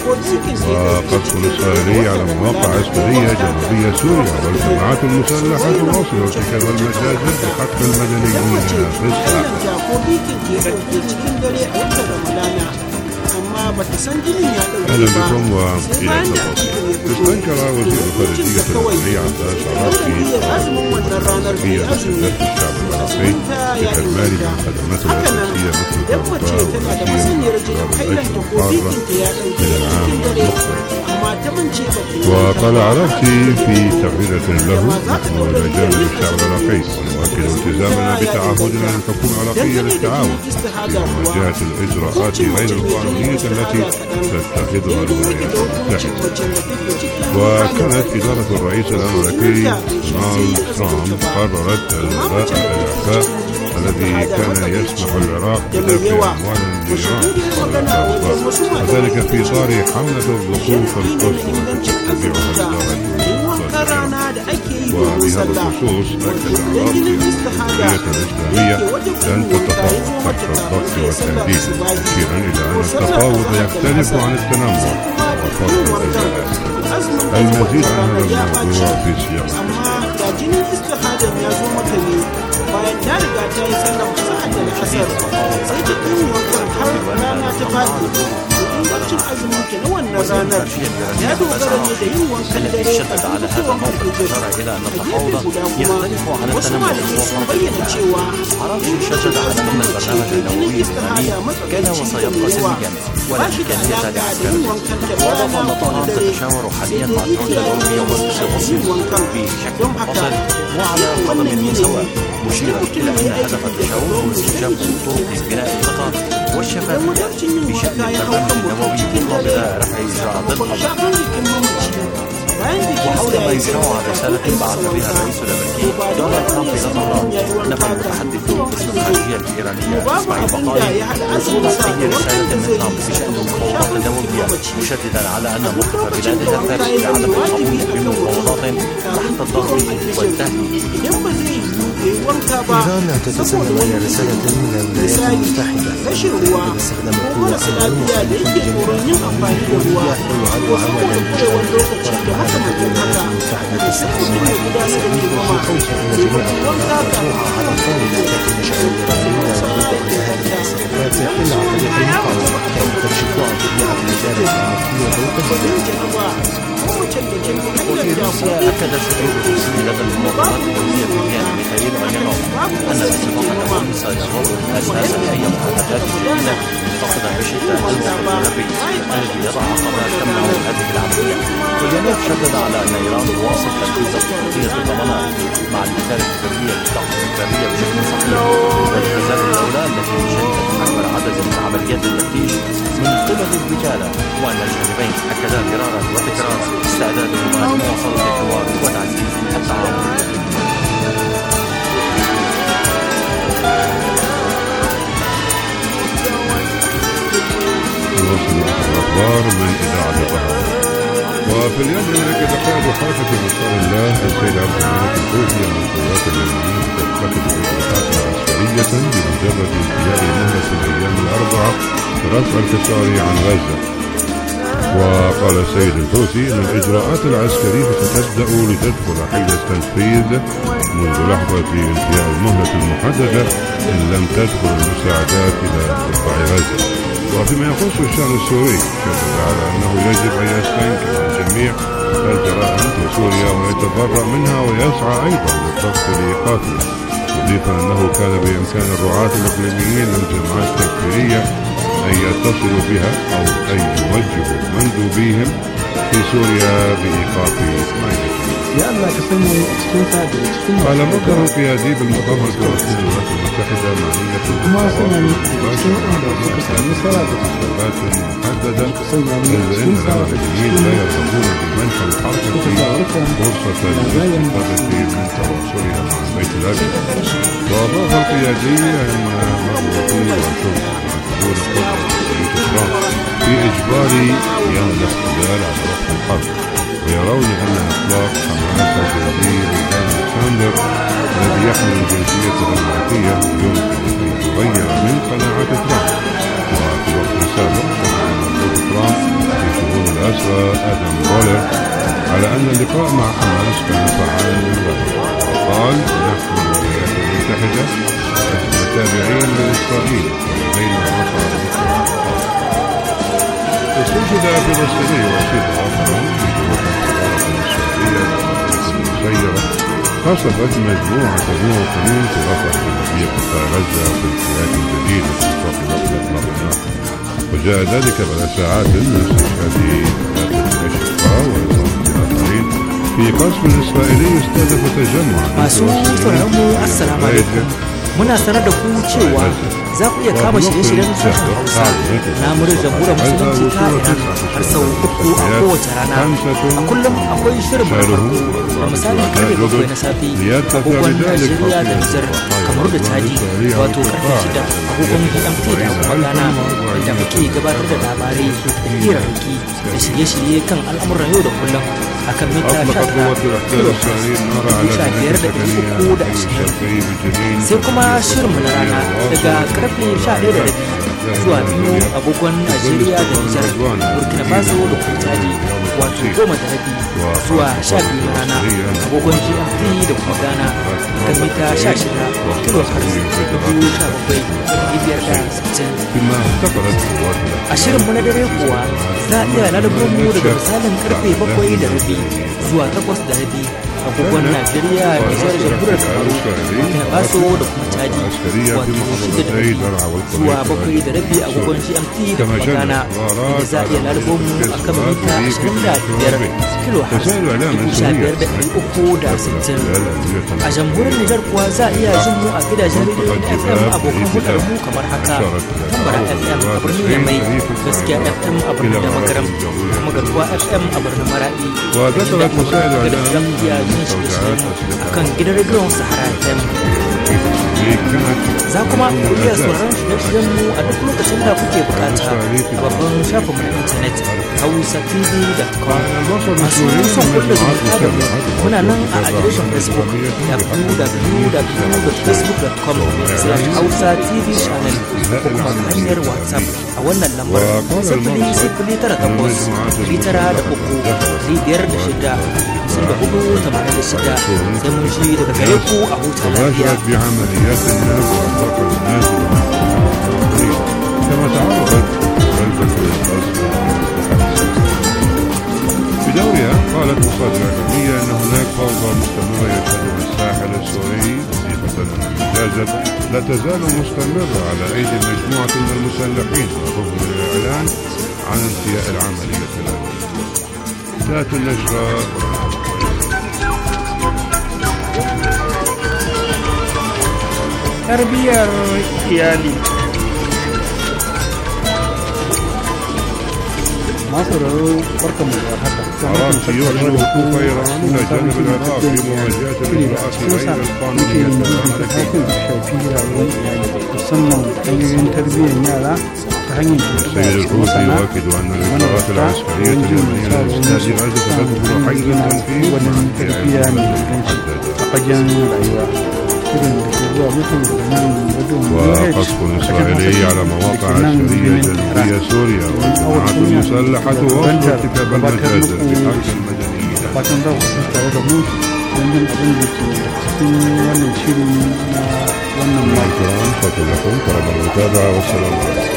وقصف الإسرائيلي على مواقع عسكرية جنوبية سوريا، والجماعات المسلحة تواصل ارتكاب المجازر بقتل المدنيين في الساحل. أهلا بكم وإلى التفاصيل. استنكر وزير الخارجية الألماني عباس عراقي الرسمية لسلة الشعب العراقي بحرمان من خدماته الأساسية مثل الكهرباء والغسيل واستمرار من العام المقبل. وقال عراقي في تغريدة له: نحن إلى جانب الشعب العراقي ونؤكد التزامنا بتعهدنا للحكومة العراقية للتعاون في مواجهة الإجراءات غير القانونية التي تتخذها الولايات المتحدة. وكانت إدارة الرئيس الأمريكي دونالد ترامب قررت إلغاء الإعفاء الذي كان يسمح العراق بدفع أموال لإيران، وذلك في إطار حملة الضغوط القصوى التي تتبعها الإدارة. وبهذا الخصوص أكد عراقي أن الجمهورية الإسلامية لن تتفاوض تحت الضغط والتهديد، مشيرا إلى أن التفاوض يختلف عن التنمر وفرض الإجراءات. المزيد عن هذا الموضوع في سياق bayan ta riga ta yi sallar sa'ad da asar sai ta ɗin wankan har rana ta faɗi. Ingancin azumin ta na wannan ranar ya dogara ne da yin wankan dare a bukukuwan alfijir. A gefe guda kuma wasu malamai sun bayyana cewa in shadda da azumin mace mai jinin istihada matsakaicin da yawa ba shi da alaƙa da yin wankan da rana ko na dare. Don haka وعلى قدم مساواة، مشيرا إلى أن هدف التشاور هو استكشاف طرق بناء الثقة والشفافية بشأن البرنامج النووي مقابل رفع إجراءات الحظر. وحول ما يشاع رسالة بعث بها الرئيس الأمريكي دونالد ترامب إلى طهران، نفى المتحدث باسم الخارجية الإيرانية إسماعيل بقائي وصول أي رسالة من ترامب بشأن المفاوضات النووية، مشددا على أن موقف بلاده الثالث بعدم القبول بمفاوضات تحت الضغط والتهديد. إيران تتسلم إلى رسالة من الولايات المتحدة باستخدام القوة العلمية ويعد عملا جديدا على الولايات المتحدة تستخدم الأساليب في توصل إلى جميع القناعات المطروحة على الطاولة التي نشأ الإيرانيون ضد انتهاء التصرفات إلا عن طريق المقاومة كانت الشكوى تبيع في الإدارة الأمريكية وفي روسيا أكد سفير روسي لدى المنظمات الدولية فيفيان ميخائيل ماريانوف أن الاتفاق النووي سيظل أساسا أي محادثات جديدة، فقد بشدة المتنبي الذي يضع عقبات تمنع هذه العملية. ماريانوف شدد على أن إيران تواصل تنفيذ اتفاقية الضمانات مع المكاتب الدولية للتحقيق البرية بشكل صحيح، والتزام الدولة التي شهدت أكبر عدد من عمليات التفتيش من قبل الوكالة، وأن الجانبين أكدا مرارا وتكرارا استعدادهم لمواصلة الحوار وتعزيز التعاون. نواصل الأخبار من إذاعة طهران. وفي اليوم الذي قائد حركة أنصار الله السيد عبد الملك الحوثي أن القوات اليمنية تتخذ إجراءات عسكرية بمجرد انتهاء مهلة الأيام الأربعة برفع الحصار عن غزة. وقال السيد الحوثي أن الإجراءات العسكرية ستبدأ لتدخل حيز التنفيذ منذ لحظة انتهاء المهلة المحددة إن لم تدخل المساعدات إلى قطاع غزة. وفيما يخص الشأن السوري شدد على أنه يجب أن يستنكر الجميع الجرائم في سوريا ويتبرأ منها ويسعى أيضا للضغط لإيقافها، مضيفا أنه كان بإمكان الرعاة الإقليميين للجماعات التكفيرية أن يتصلوا بها أو أن يوجهوا مندوبيهم في سوريا بإيقاف معينة. قال مصدر قيادي بالمقام الفلسطيني للولايات المتحدة معنية بالتواصل المباشر على حسابات محددة، إذ إن العراقيين لا يرغبون بمنح الحركة فرصة للاستفادة من تواصلها مع البيت الأبيض. وأضاف القيادي أن مغلوطي وشغل مع القدرة في إجبار يوم الاحتلال على وقت الحرب، ويرون أن إطلاق حماس الجندي ريدان ألكسندر الذي يحمل الجنسية الأمريكية يمكن أن يغير من قناعة ترامب. وفي وقت السابق مندوب ترامب في شؤون الأسرى آدم بولر على أن اللقاء مع حماس كان فعالا للغاية، وقال: نحن الولايات المتحدة لسنا تابعين لإسرائيل بين مصالح الأطراف. استشهد فلسطيني وسيط آخر في جنوب السفارة الإسرائيلية المسيرة قصفت مجموعة مواطنين في رفح في قطاع غزة في انفلات جديد في اتفاق إطلاق النار، وجاء ذلك بعد ساعات من استشهاد ثلاثة أشقاء وإصابة آخرين في قصف إسرائيلي استهدف تجمعا. السلام عليكم. Muna sanar da ku cewa za ku iya kama shirye-shiryen sashen Hausa na muryar jamhuriyar musulunci ta Iran har sau 3 a kowace rana. A kullum akwai shirin farko da misalin karfe 7 na safe agogon Najeriya da Nijar, kamar da Chadi, wato karfe 6 agogon GMT da agogon Ghana, inda muke gabatar da labarai da hirarraki da shirye-shirye kan al'amuran yau da kullum akan mita 19 sai kuma shirinmu na rana daga karfe 11:30 zuwa 2 agogon Najeriya da Nijar, Burkina Faso da kuma Chadi, wato 10:30 zuwa 12 na rana agogon GMT da kuma Ghana kan mita 16 a shirinmu na dare kuwa za a iya lalabo mu daga misalin karfe 7:30 zuwa 8:30 agogon Najeriya, Nijar, Jamhuriyar Kamaru, Burkina Faso da kuma Chadi, wato 6:30 zuwa 7:30 agogon GMT da kuma Ghana, inda za a iya lalabo mu a kan mita 25 kHz 15,360. A jamhuriyar Nijar kuwa za a iya jin mu a gidajen rediyon FM abokan hudar mu kamar haka: Tambara FM a birnin Yamai, Gaskiya FM a birnin Damagaram, kuma Garkuwa FM a birnin Maradi, inda kuma Gaskiya yin shirye-shirye a kan gidan rediyon Sahara FM. Za kuma ku iya sauraron shirye-shiryen mu a duk lokacin da kuke bukata a babban shafin mu na intanet hausatv.com. Masu son kulle zumunta da mu muna nan a adireshin Facebook www.facebook.com/hausatv channel ko kuma ta hanyar WhatsApp a wannan lambar 00983 sai mun shi daga gare ku a huta lafiya. كما تعرضت بلدة القصف. بدورها قالت مصادر إعلامية أن هناك فوضى مستمرة يشهدها الساحل السوري، وظيفة ممتازة لا تزال مستمرة على أيدي مجموعة من المسلحين رغم الإعلان عن انتهاء العملية الأمنية. ذات النشرة tarbiyar iyali. masu raro barka mu da haka. عراقي يعلن وقوف إيران إلى جانب العراق في مواجهة الإجراءات غير القانونية الأمريكية. musamman hanyoyin tarbiyyar yara ta hanyar السيد الحوثي يؤكد أن الإجراءات العسكرية اليمنية لإسناد غزة تدخل حيز التنفيذ tarbiyya mai inganci a fagen rayuwa. وقصف إسرائيلي على مواقع عسكرية جنوبية سوريا والجماعات المسلحة واصل ارتكاب المجازر بحق المدنيين. شكرا لكم طلب المتابعة والسلام عليكم.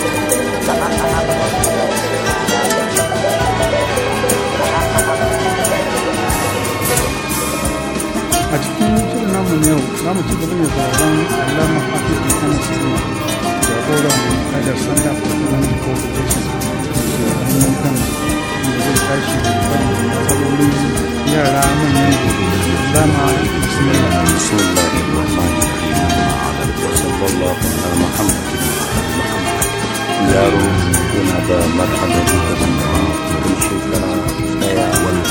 a cikin shirin namu na yau za mu ci gaba da sauraron alama hafiz muhammad sallama jagoran hajar sanda fulani congregation da hannun kan da zai tashi da matsalolin yara manyan alama bismillah. yaro yana da marhaba da cikin shekara daya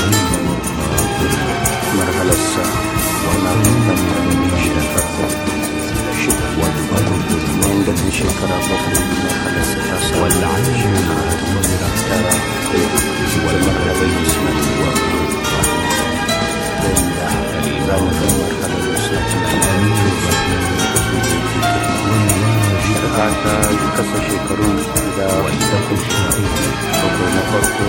marhalarsa wana kan shekara shida wanda da shekara bakwai marhalarsa ta sa wanda an shekara tara wani marhalar islamiyya wanda za mu ga marhalar islamiyya doka ta kasa shekarun da bakwai na farko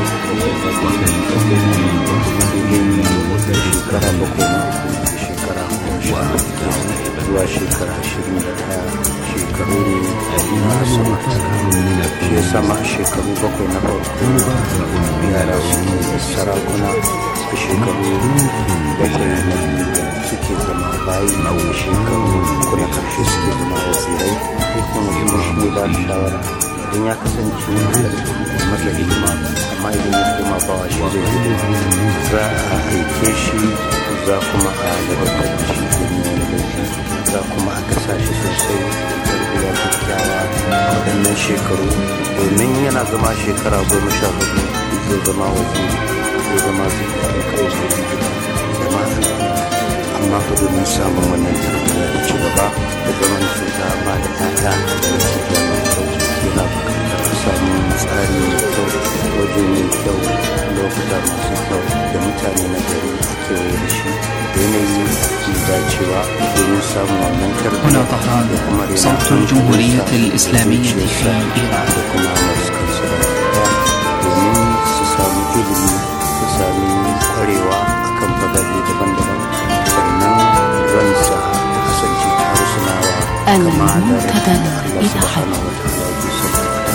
shekara bakwai na shekara zuwa shekara 21 shekaru ne na sama shi sama shekaru bakwai na farko yara su sarakuna su shekaru bakwai suke zama bayi na shekaru kuna karshe suke zama wazirai kuma shi ne ba da shawara idan ya kasance masa hidima amma idan ya koma bawa shi zai gudu za a aike shi za kuma a ladabtar da shi domin wani laifi za kuma a kasa shi sosai tarbiyya kyakkyawa waɗannan shekaru domin yana zama shekara 14 zai zama waziri zai zama zai kai zama amma fa domin samun wannan tarbiyya da ci gaba da zaman cuta ba da tata da wasu yana bukatar a samu tsari mai kyau waje mai kyau lokuta masu kyau da mutane na gari a kewaye da shi yanayi mai dacewa domin samun wannan tarbiyya هنا طهران صوت الجمهورية الإسلامية في إيران da kuma masu kansu da domin su sami ilimi su sami kwarewa akan fagage daban-daban sannan ransa da kasance ta harsunawa kama da Allah subhanahu wa ta'ala ke son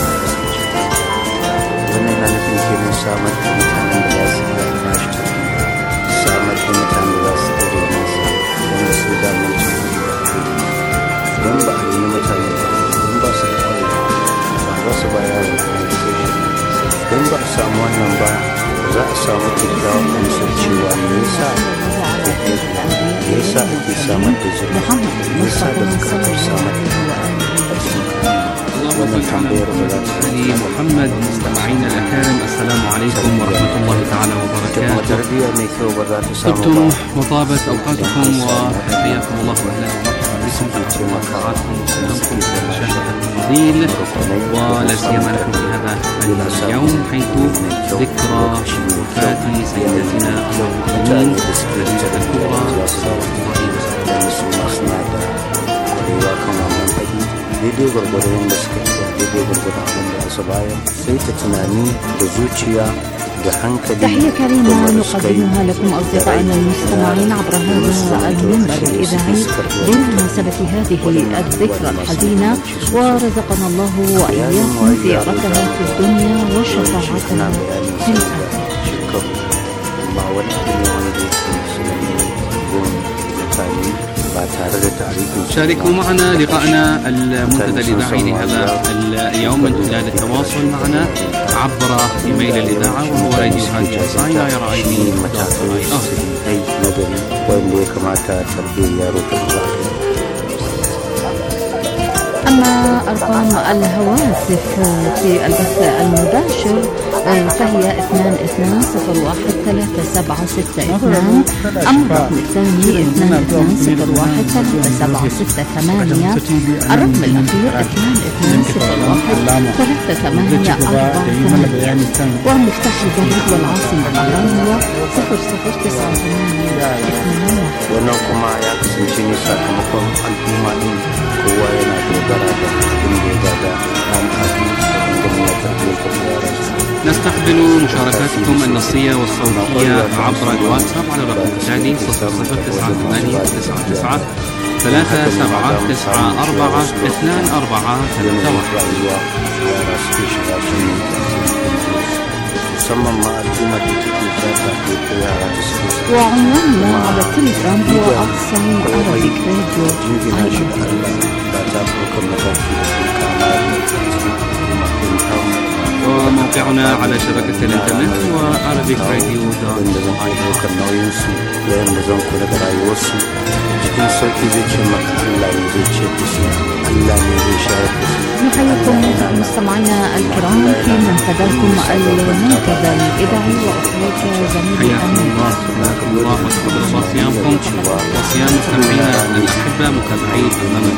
wannan na nufin kenan samar da mutanen da za su iya bashi tarbiyya samar da mutanen da za su tsare nasa wanda su damar don ba a yi mutane don ba su da kwarewa ba za su bayar da education don ba a samu wannan ba za a samu kyakkyawan amsar cewa me yasa ake samar da zuriya me yasa da bukatar samar da wannan tambayar ba za ta علي محمد مستمعينا الأكارم السلام عليكم ورحمة الله تعالى وبركاته. tarbiyya mai kyau ba za ta samu طبتم ba وطابت أوقاتكم وحياكم الله أهلا ومرحبا بكم في مقاطعكم وسلامكم مشاهدة الفضيل ولا سيما نحن في هذا اليوم حيث ذكرى وفاة سيدتنا أم المؤمنين النبية الكبرى صلوات الله وسلامه daidai gwargwadon da suka iya daidai gwargwadon abin da su bayar sai ta tunani da zuciya da hankali تحية كريمة نقدمها لكم أصدقائنا المستمعين عبر هذا المنبر الإذاعي بمناسبة هذه الذكرى الحزينة ورزقنا الله وإياكم زيارتها في الدنيا وشفاعتها في الآخرة. شاركوا معنا لقاءنا المنتدى الإذاعي لهذا اليوم من خلال التواصل معنا عبر إيميل الإذاعة وهو راديو هاجر ساينا يرى أيدي أما أرقام الهواتف في البث المباشر فهي 22013762 أما الرقم الثاني 22013768 الرقم الأخير 22013848 ومفتاح البريد والعاصمة الأهرام هو 00982. wannan kuma ya kasance ne sakamakon al'umma din kowa yana dogara da abin da ya gada an haɗu da gwamnatin tarbiyyar نستقبل مشاركاتكم النصية والصوتية عبر الواتساب على الرقم التالي 0097942431 musamman ma al'umma da take jata ko yara da suke وعنواننا على التليجرام هو أقصى عربيك راديو. jingina shi da Allah ba ta ɗaukar mataki da kuka وموقعنا على شبكة الإنترنت هو arabicradio.ir. ɗaukar nauyinsu yayin da zan kula da rayuwarsu cikin sauƙi zai ce maka Allah ne zai ce da su Allah ne zai shayar da su. نحييكم مستمعينا الكرام في منتداكم المنتدى الإذاعي وأخوك زميلي حياكم الله وحياكم الله وتقبل الله صيامكم وصيام مستمعينا الأحبة متابعي برنامج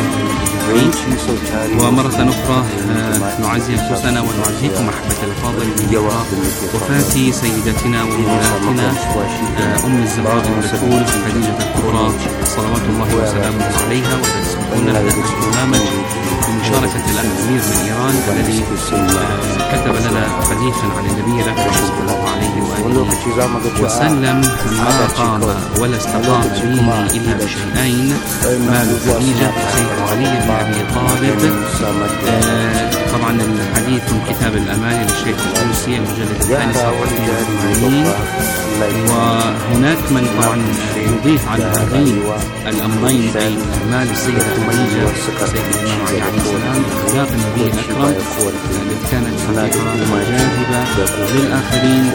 ومرة أخرى نعزي أنفسنا ونعزيكم أحبة الفاضل بذكرى وفاة سيدتنا ومولاتنا أم الزهراء البتول خديجة الكبرى صلوات الله وسلامه عليها وتسليمه ونبدأ البرنامج بمشاركة الأخ أمير من إيران الذي كتب لنا حديثا عن النبي الأكرم صلى الله عليه وآله وسلم: ما قام ولا استقام ديني إلا بشيئين: مال خديجة وسيف علي بن أبي طالب. طبعا الحديث من كتاب الأماني للشيخ الطوسي المجلد الثاني صفحة 82. وهناك من طبعا يضيف على هذين الأمرين أي مال السيدة خديجة سيد الإمام علي عليه السلام أخلاق النبي الأكرم التي كانت خطيرة وجاذبة للآخرين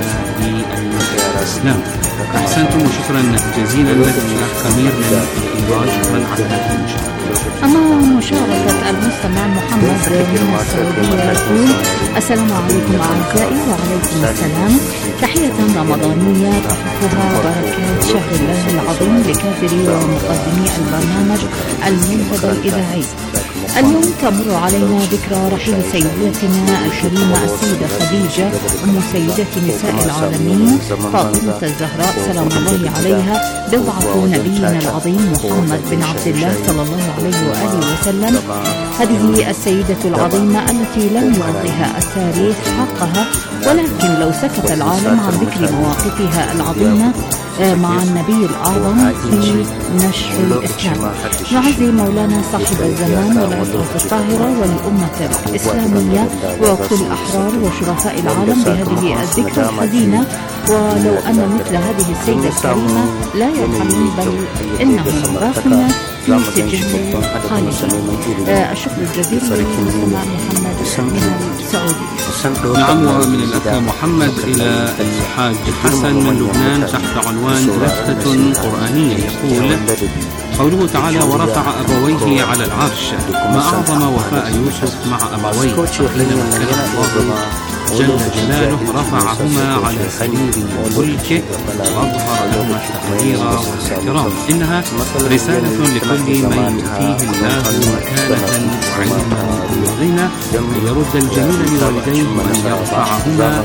بالإسلام. أحسنتم وشكرا جزيلا لك الأخ أمير من إيران، شكرا على هذه المشاركة. أما مشاركة المستمع محمد من السعودية يقول: السلام عليكم أعزائي. وعليكم السلام. تحية رمضانية تحفها بركات شهر الله العظيم لكافري ومقدمي البرنامج المنتدى الإذاعي. اليوم تمر علينا ذكرى رحيل سيدتنا الكريمة السيدة خديجة أم سيدة نساء العالمين فاطمة الزهراء سلام الله عليها، بضعة نبينا العظيم محمد بن عبد الله صلى الله عليه وآله وسلم. هذه السيدة العظيمة التي لم يعطها التاريخ حقها، ولكن لو سكت العالم عن ذكر مواقفها العظيمة مع النبي الأعظم في نشر الإسلام. نعزي مولانا صاحب الزمان والعزوة الطاهرة والأمة الإسلامية وكل أحرار وشرفاء العالم بهذه الذكرى الحزينة، ولو أن مثل هذه السيدة الكريمة لا يرحمون بل إنهم باقون في سجن خالدين. الشكر الجزيل للمستمع محمد من السعودية. نعم، ومن الأخ محمد إلى الحاج حسن من لبنان تحت عنوان لفتة قرآنية يقول: قوله تعالى: ورفع أبويه على العرش، ما أعظم وفاء يوسف مع أبويه، حينما كان الله جل جلاله رفعهما على سرير ملكه وأظهر لهما التقدير والاحترام. إنها رسالة لكل من يؤتيه الله مكانة وعلما وغنى ليرد الجميل لوالديه وأن يرفعهما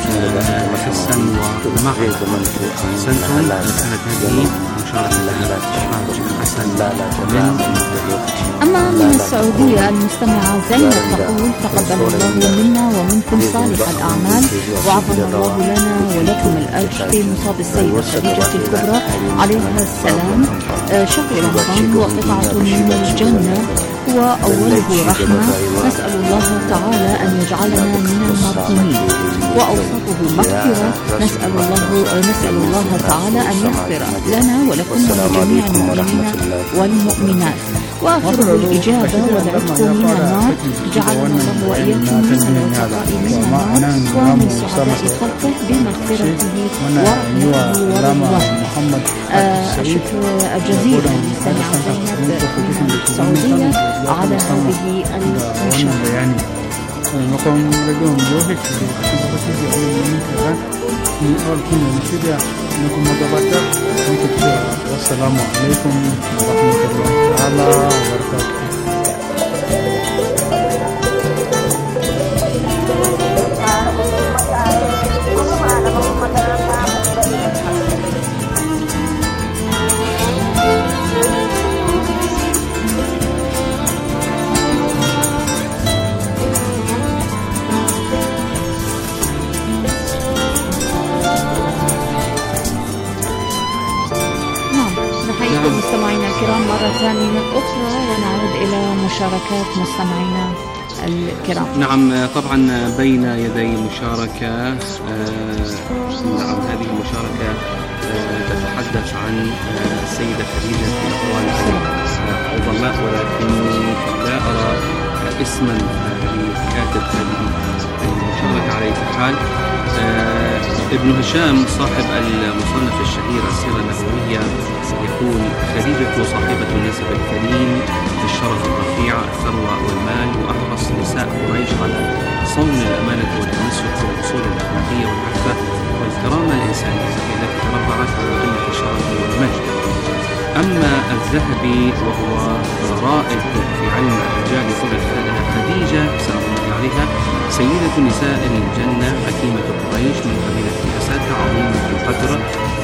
حسا ومعنى. أحسنتم. كانت هذه مشاركة حسن من. أما من السعودية المستمعة زينب تقول: تقبل الله منا ومنكم صالح الأعمال، وعظم الله لنا ولكم الأجر في مصاب السيدة خديجة الكبرى عليها السلام. شهر رمضان وقطعة من الجنة وأوله رحمة، نسأل الله تعالى أن يجعلنا من المرحومين، وأوسطه مغفرة، نسأل الله تعالى أن يغفر لنا ولكم ولجميع المؤمنين والمؤمنات، وآخره الإجابة والعتق من النار. جعلنا الله وإياكم من العتقاء من النار ومن سعداء خلقه بمغفرته ورحمته ورضوانه. الشكر الجزيل للمستمعة زينب من السعودية على هذه المشاركة. والسلام عليكم ورحمة الله تعالى وبركاته. مستمعينا الكرام مرة ثانية أخرى، ونعود إلى مشاركات مستمعينا الكرام. نعم، طبعا بين يدي مشاركة. نعم، هذه المشاركة تتحدث عن السيدة خديجة رضوان العظماء، ولكني لا أرى اسما لكاتب هذه المشاركة. على أي حال، ابن هشام صاحب المصنف الشهير السيرة النبوية يقول: خديجة صاحبة النسب الكريم بالشرف الرفيع، الثروة والمال، وأحرص نساء قريش على صون الأمانة والتمسك بالأصول الأخلاقية والعفة والكرامة الإنسانية التي تربعت على قمة الشرف والمجد. أما الذهبي وهو رائد في علم الرجال يقول: خديجة سلام الله عليها سيدة نساء الجنة، حكيمة قريش من قبيلة أسد، عظيمة القدر،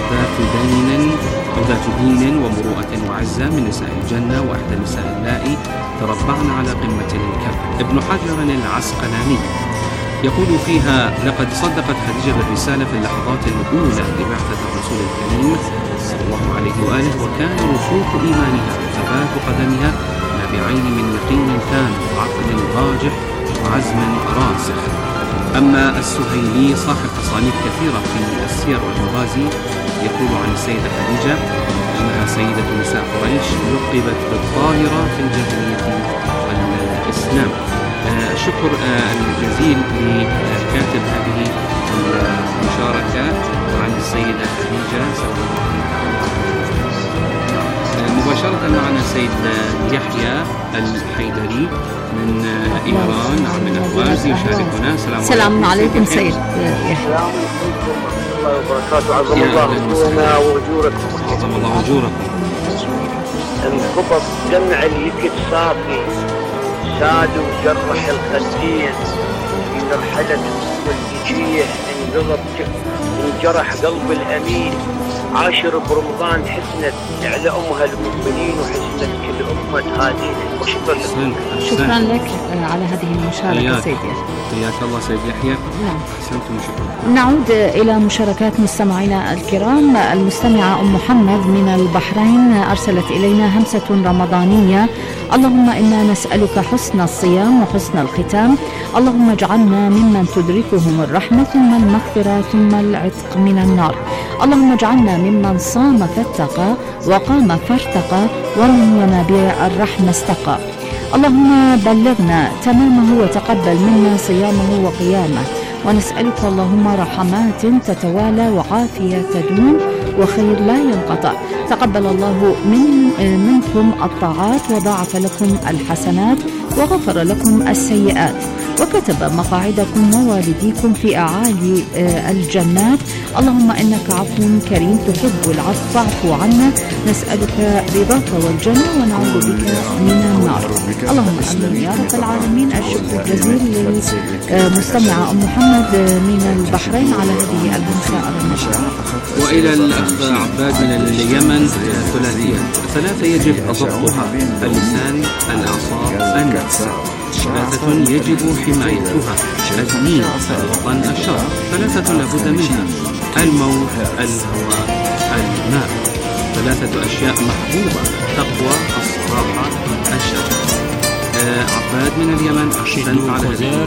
ذات دين ومروءة وعزة من نساء الجنة، وإحدى النساء اللائي تربعن على قمة الكهف. ابن حجر العسقلاني يقول فيها: لقد صدقت خديجة الرسالة في اللحظات الأولى لبعثة الرسول الكريم صلى الله عليه وآله، وكان رسوخ إيمانها وثبات قدمها نابعين من يقين تام وعقل راجح وعزم راسخ. أما السهيلي صاحب تصانيف كثيرة في السير والمغازي يقول عن السيدة خديجة أنها سيدة نساء قريش، لقبت بالطاهرة في الجاهلية والإسلام. الشكر الجزيل لكاتب هذه المشاركة عن السيدة خديجة سلام الله عليها. مباشرة معنا السيد يحيى الحيدري من إيران من أهواز يشاركنا. السلام عليكم سيد يحيى. الله وبركاته. عظم الله أجورنا وأجوركم. عظم الله أجوركم. انقبض دمع اليكت صافي، ساد وجرح الخدين في مرحلة والتجيه، انجرح قلب الأمين. عاشر برمضان حسنت على أمها المؤمنين وحسنت كل أمة هادين. وشكرا لك. شكرا لك على هذه المشاركة سيد يحيى. حياك الله سيد يحيى. نعم. أحسنتم وشكرا. نعود إلى مشاركات مستمعينا الكرام. المستمعة أم محمد من البحرين أرسلت إلينا همسة رمضانية: اللهم إنا نسألك حسن الصيام وحسن الختام، اللهم اجعلنا ممن تدركهم الرحمة ثم المغفرة ثم العتق من النار، اللهم اجعلنا ممن صام فاتقى وقام فارتقى ومن ينابيع الرحمة استقى، اللهم بلغنا تمامه وتقبل منا صيامه وقيامه، ونسألك اللهم رحمات تتوالى وعافية تدوم وخير لا ينقطع، تقبل الله منكم الطاعات وضاعف لكم الحسنات وغفر لكم السيئات، وكتب مقاعدكم ووالديكم في أعالي الجنات، اللهم إنك عفو كريم تحب العفو فاعف عنا، نسألك رضاك والجنة ونعوذ بك من النار. اللهم آمين يا رب العالمين. الشكر الجزيل للمستمعة أم محمد من البحرين على هذه الهمسة الرمضانية. وإلى الأخ عباد من اليمن ثلاثة يجب ضبطها: اللسان، الأعصاب، النفس. ثلاثة يجب حمايتها: الدين، الوطن، الشرع. ثلاثة لابد منها: الموت، الهواء، الماء. ثلاثة أشياء محبوبة: تقوى، الصراحة، الشرع. عباد من اليمن أحسنت على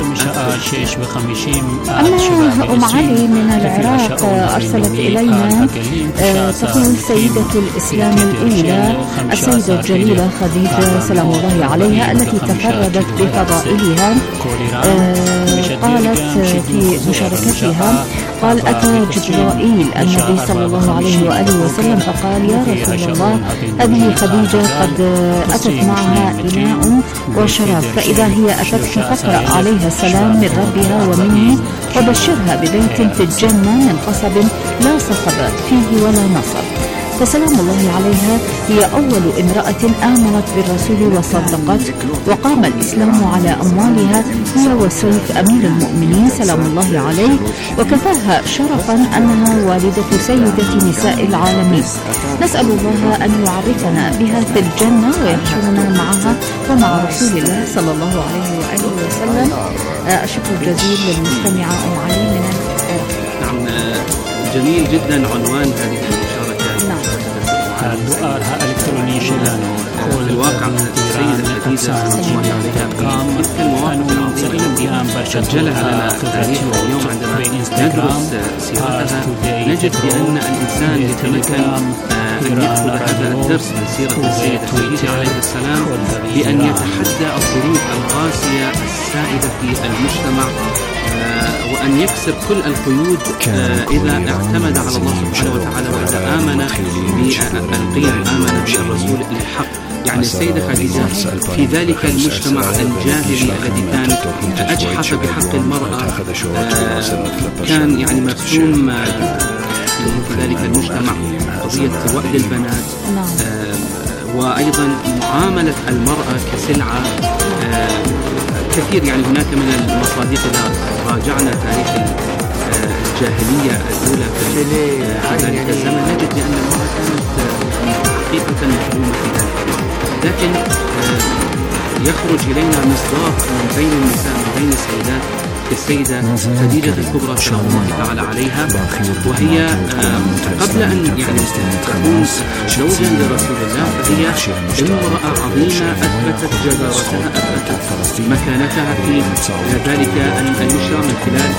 أما أم علي من العراق أرسلت إلينا تقول: سيدة الإسلام الأولى السيدة الجليلة خديجة سلام الله عليها التي تفردت بفضائلها، قالت في مشاركتها: قال أتى جبرائيل النبي صلى الله عليه وآله وسلم فقال: يا رسول الله هذه خديجة قد أتت معها إناء وشراب، فإذا هي أتتك فاقرأ عليها السلام من ربها ومني وبشرها ببيت في الجنة من قصب لا صخب فيه ولا نصب. فسلام الله عليها هي أول امرأة آمنت بالرسول وصدقت، وقام الإسلام على أموالها هي وسيف أمير المؤمنين سلام الله عليه، وكفاها شرفا أنها والدة سيدة نساء العالمين. نسأل الله أن يعرفنا بها في الجنة ويحشرنا معها ومع رسول الله صلى الله عليه وآله وسلم. الشكر الجزيل للمستمعة أم علي من العراق. نعم، جميل جدا عنوان هذه المشاركة. دؤارها إلكتروني شلان الواقع السيدة خديجة قام تلك المواقف العظيمة التي سجلها لنا التاريخ. اليوم عندما ندرس سيرتها نجد بأن الإنسان يتمكن أن يأخذ هذا الدرس من سيرة السيدة خديجة عليه السلام بأن يتحدى الظروف القاسية السائدة في المجتمع، وأن يكسر كل القيود إذا اعتمد على الله سبحانه وتعالى وإذا آمن بالقيم، آمن بالرسول للحق. يعني السيدة خديجة في ذلك المجتمع الجاهلي الذي كان أجحف بحق المرأة، كان يعني مرسوم في ذلك المجتمع قضية وأد البنات، وأيضا معاملة المرأة كسلعة. كثير يعني هناك من المصادق إذا راجعنا تاريخ الجاهلية الأولى في ذلك الزمن نجد بأن المرأة كانت حقيقة مظلومة في ذلك الوقت، لكن يخرج إلينا مصداق من بين النساء من بين السيدات السيدة خديجة الكبرى سلام الله تعالى عليها، وهي قبل أن تكون زوجا لرسول الله فهي امرأة عظيمة أثبتت جدارتها، أثبتت مكانتها في ذلك المجتمع من خلال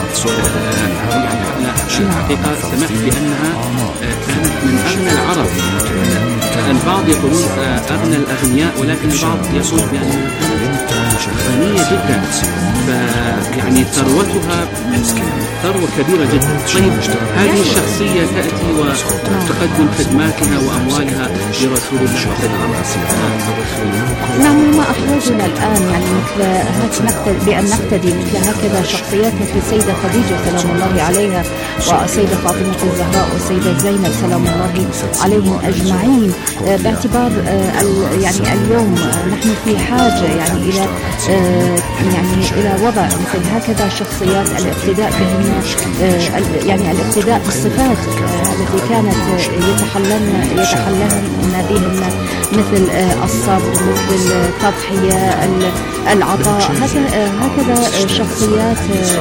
الحقيقة سمعت بأنها كانت من أغنى العرب. البعض يقولون أغنى الأغنياء، ولكن البعض يقول بأنها كانت غنية جدا، فيعني ثروتها ثروة كبيرة جدا. طيب هذه الشخصية تأتي وتقدم خدماتها وأموالها لرسول الله نعم، ما أحوجنا الآن يعني مثل بأن نقتدي مثل هكذا شخصيات مثل السيدة خديجة سلام الله عليها، والسيدة فاطمة الزهراء، والسيدة زينب سلام الله عليهم أجمعين، باعتبار يعني اليوم نحن في حاجة يعني إلى وضع مثل هكذا شخصيات، الاقتداء بهن، يعني الاقتداء بالصفات التي كانت يتحللن بهن، مثل الصبر، مثل التضحية، العطاء، هكذا شخصيات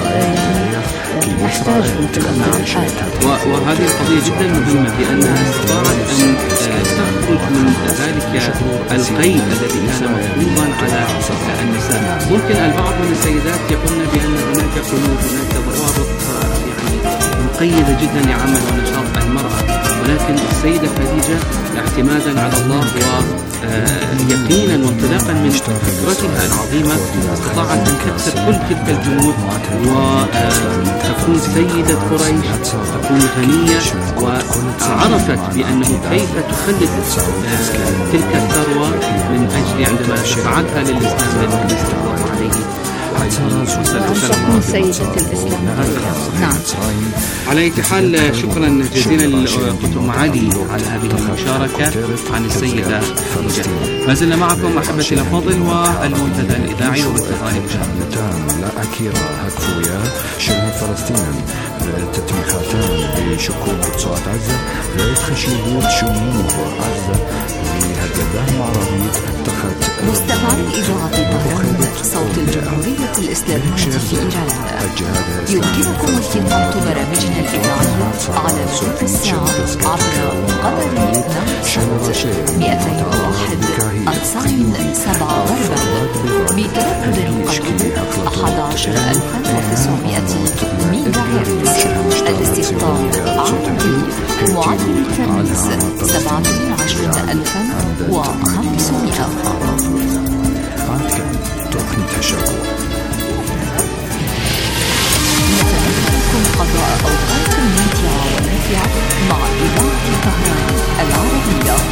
نحتاجهم في الحال. وهذه القضية جدا مهمة، لأنها استطاعت أن تخرج من ذلك القيد الذي كان مفروضا على النساء. ممكن البعض من السيدات يقولن بأن هناك قيود، هناك ضوابط مقيدة جدا لعمل ونشاط المرأة، ولكن السيدة خديجة اعتمادا على الله ويقينا وانطلاقا من فكرتها العظيمة استطاعت أن تكسر كل تلك الجنود وتكون سيدة قريش، تكون غنية، وعرفت بأنه كيف تخلد تلك الثروة من أجل عندما شفعتها للإسلام للنبي صلى الله عليه تكون سيدة الإسلام. نعم. على أي حال شكرا جزيلا للدكتور معالي على هذه المشاركة عن السيدة خديجة. ما زلنا معكم أحبتي الأفاضل والمنتدى الإذاعي وبانتظار لا أكيرا هكفويا شبه فلسطين تتمخاتان بشكوك بصوت عزة رأيت خشيبوت شموه عزة لهجدان معرضية تخت مستمعي إذاعة طهران صوت الجمهورية الإسلامية في إيران، يمكنكم استماع برامجنا الإذاعية على مدار الساعة عبر قمر نشرة 201.7 غربا بتردد قلبه 11900 ميجا هرتز. الاستقطاب عربي معدل التمييز 17500. نتمنى قضاء أوقات ممتعة ونافعة مع إذاعة طهران العربية.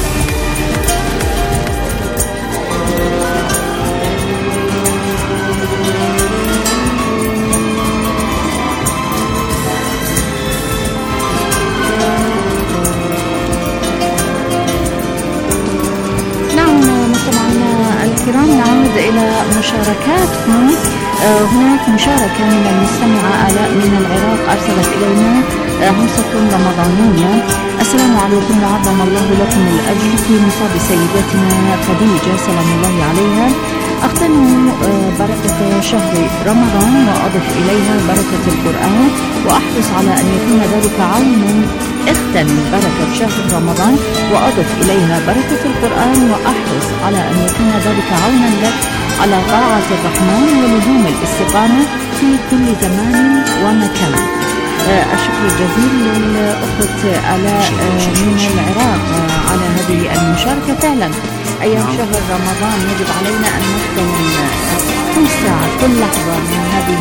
الكرام نعود إلى مشاركاتكم. هناك مشاركة من المستمعة آلاء من العراق أرسلت إلينا همسة رمضانية. السلام عليكم وعظم الله لكم الأجر في مصاب سيدتنا خديجة سلام الله عليها. أغتنم بركة شهر رمضان وأضف إليها بركة القرآن وأحرص على أن يكون ذلك عونا. اغتنم بركة شهر رمضان وأضف إليها بركة القرآن وأحرص على أن يكون ذلك عونا لك على طاعة الرحمن ولزوم الاستقامة في كل زمان ومكان. الشكر الجزيل للأخت آلاء من العراق على هذه المشاركة. فعلا أيام شهر رمضان يجب علينا أن نغتنم كل ساعة كل لحظة من هذه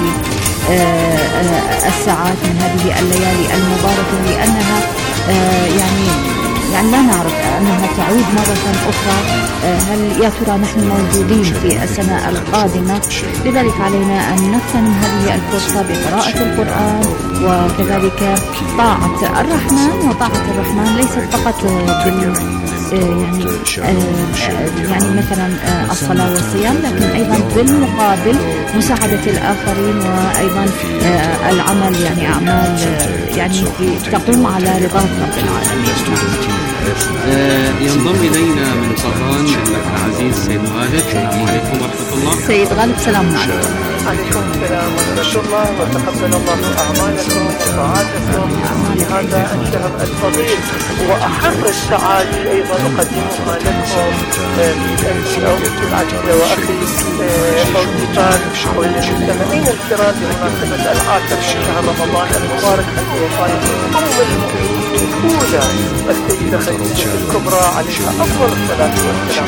الساعات من هذه الليالي المباركة، لأنها يعني لا نعرف أنها تعود مرة أخرى. هل يا ترى نحن موجودين في السنة القادمة؟ لذلك علينا أن نغتنم هذه الفرصة بقراءة القرآن وكذلك طاعة الرحمن. وطاعة الرحمن ليست فقط يعني مثلا الصلاة والصيام، لكن أيضا بالمقابل مساعدة الآخرين، وأيضا العمل يعني أعمال يعني تقوم على رضا رب العالمين. ينضم إلينا من طهران العزيز سيد غالب. السلام عليكم ورحمة الله. سيد غالب سلام عليكم. عليكم السلام ورحمة الله، وتقبل الله أعمالكم وطاعاتكم في هذا الشهر الفضيل، وأحر التعالي أيضا أقدمها لكم في العزيز وأخي فوزان والمستمعين الكرام بمناسبة العاشر من شهر رمضان المبارك حيث وفاة أم المؤمنين الأولى السيدة خديجة الكبرى عليها أفضل الصلاة والسلام.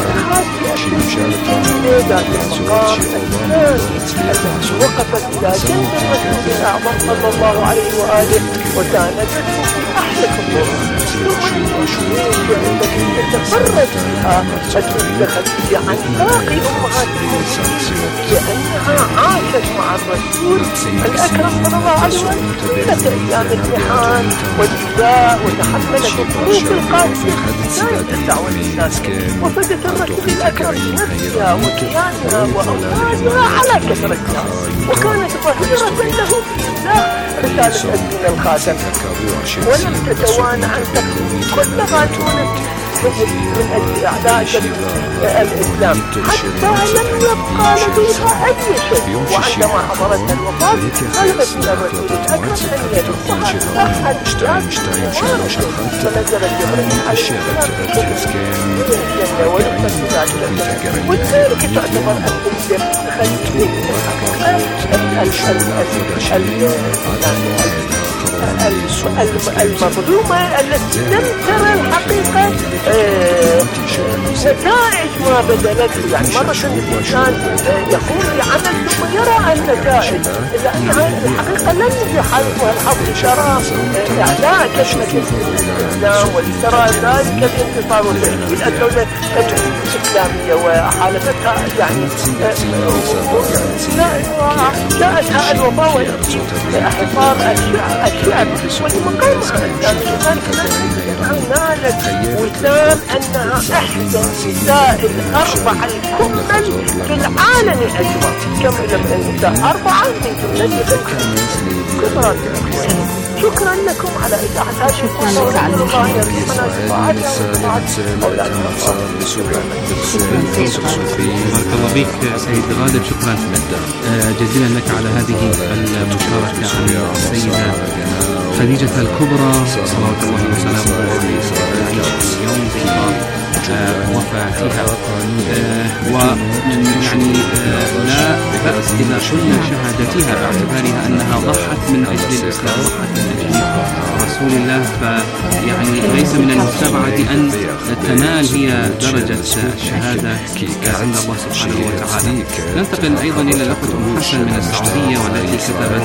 هذه ذات المقام التي وقفت إلى جنب الرسول الأعظم صلى الله عليه وآله وساندته في أحلى الظروف، التي تتفرد فيها السيدة خديجة عن باقي أمهات المؤمنين لأنها عاشت مع الرسول الأكرم صلى الله عليه وسلم طيلة أيام الامتحان والإيذاء، وتحملت الظروف القاسية في بداية الدعوة الإسلامية، وفدت الرسول الأكرم بنفسها وكيانها وأموالها على كثرتها، وكانت ظهيرة له في إبلاغ رسالة الدين الخاتم، ولم تتوانى عن تقديم كل ما كانت من أجل إعلاء الإسلام حتى لم يبقى لديها أي شيء. وعندما حضرتها الوفاة طلبت من الرسول الأكرم أن يدفعها أحد فنزل جبريل عليه السلام الجنة ويقبل ذلك، ولذلك تعتبر السيدة المظلومة التي لم ترى الحقيقة نتائج ما بدلته. يعني مرة الإنسان يقوم بعمل ثم يرى النتائج، إلا أنها الحقيقة لم يحالفها الحظ، ترى إعلاء كلمة الإسلام وترى ذلك الانتصار وتأكيد الدولة الإسلامية وحالفتها. يعني جاءتها الوفاة حصار الشعب ولمقام نالت وسام أنها أحسن نساء الأربع الكمل في العالم أجمع. كم من النساء 4 من جملة كبرى. شكرا لكم على إذاعة شكرا لك على بارك الله فيك سيد غالب. شكرا جزيلا لك على هذه المشاركة عن السيدة خديجة الكبرى صلوات الله وسلامه عليها اليوم في وفاتها. ويعني لا بأس إذا قلنا شهادتها باعتبارها أنها ضحت من أجل الإسلام، ضحت من أجل رسول الله، فيعني ليس من المستبعد أن تنال هي درجة الشهادة عند الله سبحانه وتعالى. ننتقل أيضا إلى الأخت أم حسن من السعودية، والتي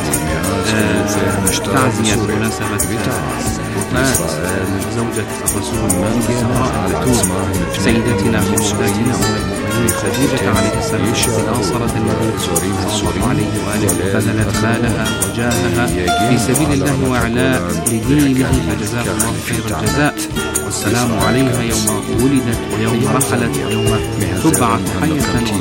كتبت تعزية بمناسبة وفاة زوجة الرسول الزهراء البتول سيدتنا ومولانا أم خديجة عليه السلام، التي ناصرت النبي صلى الله عليه وآله بذلت مالها وجاهها في سبيل الله وإعلاء لدينه، فجزاها الله خير الجزاء. والسلام عليها يوم ولدت ويوم رحلت ويوم تبعث حية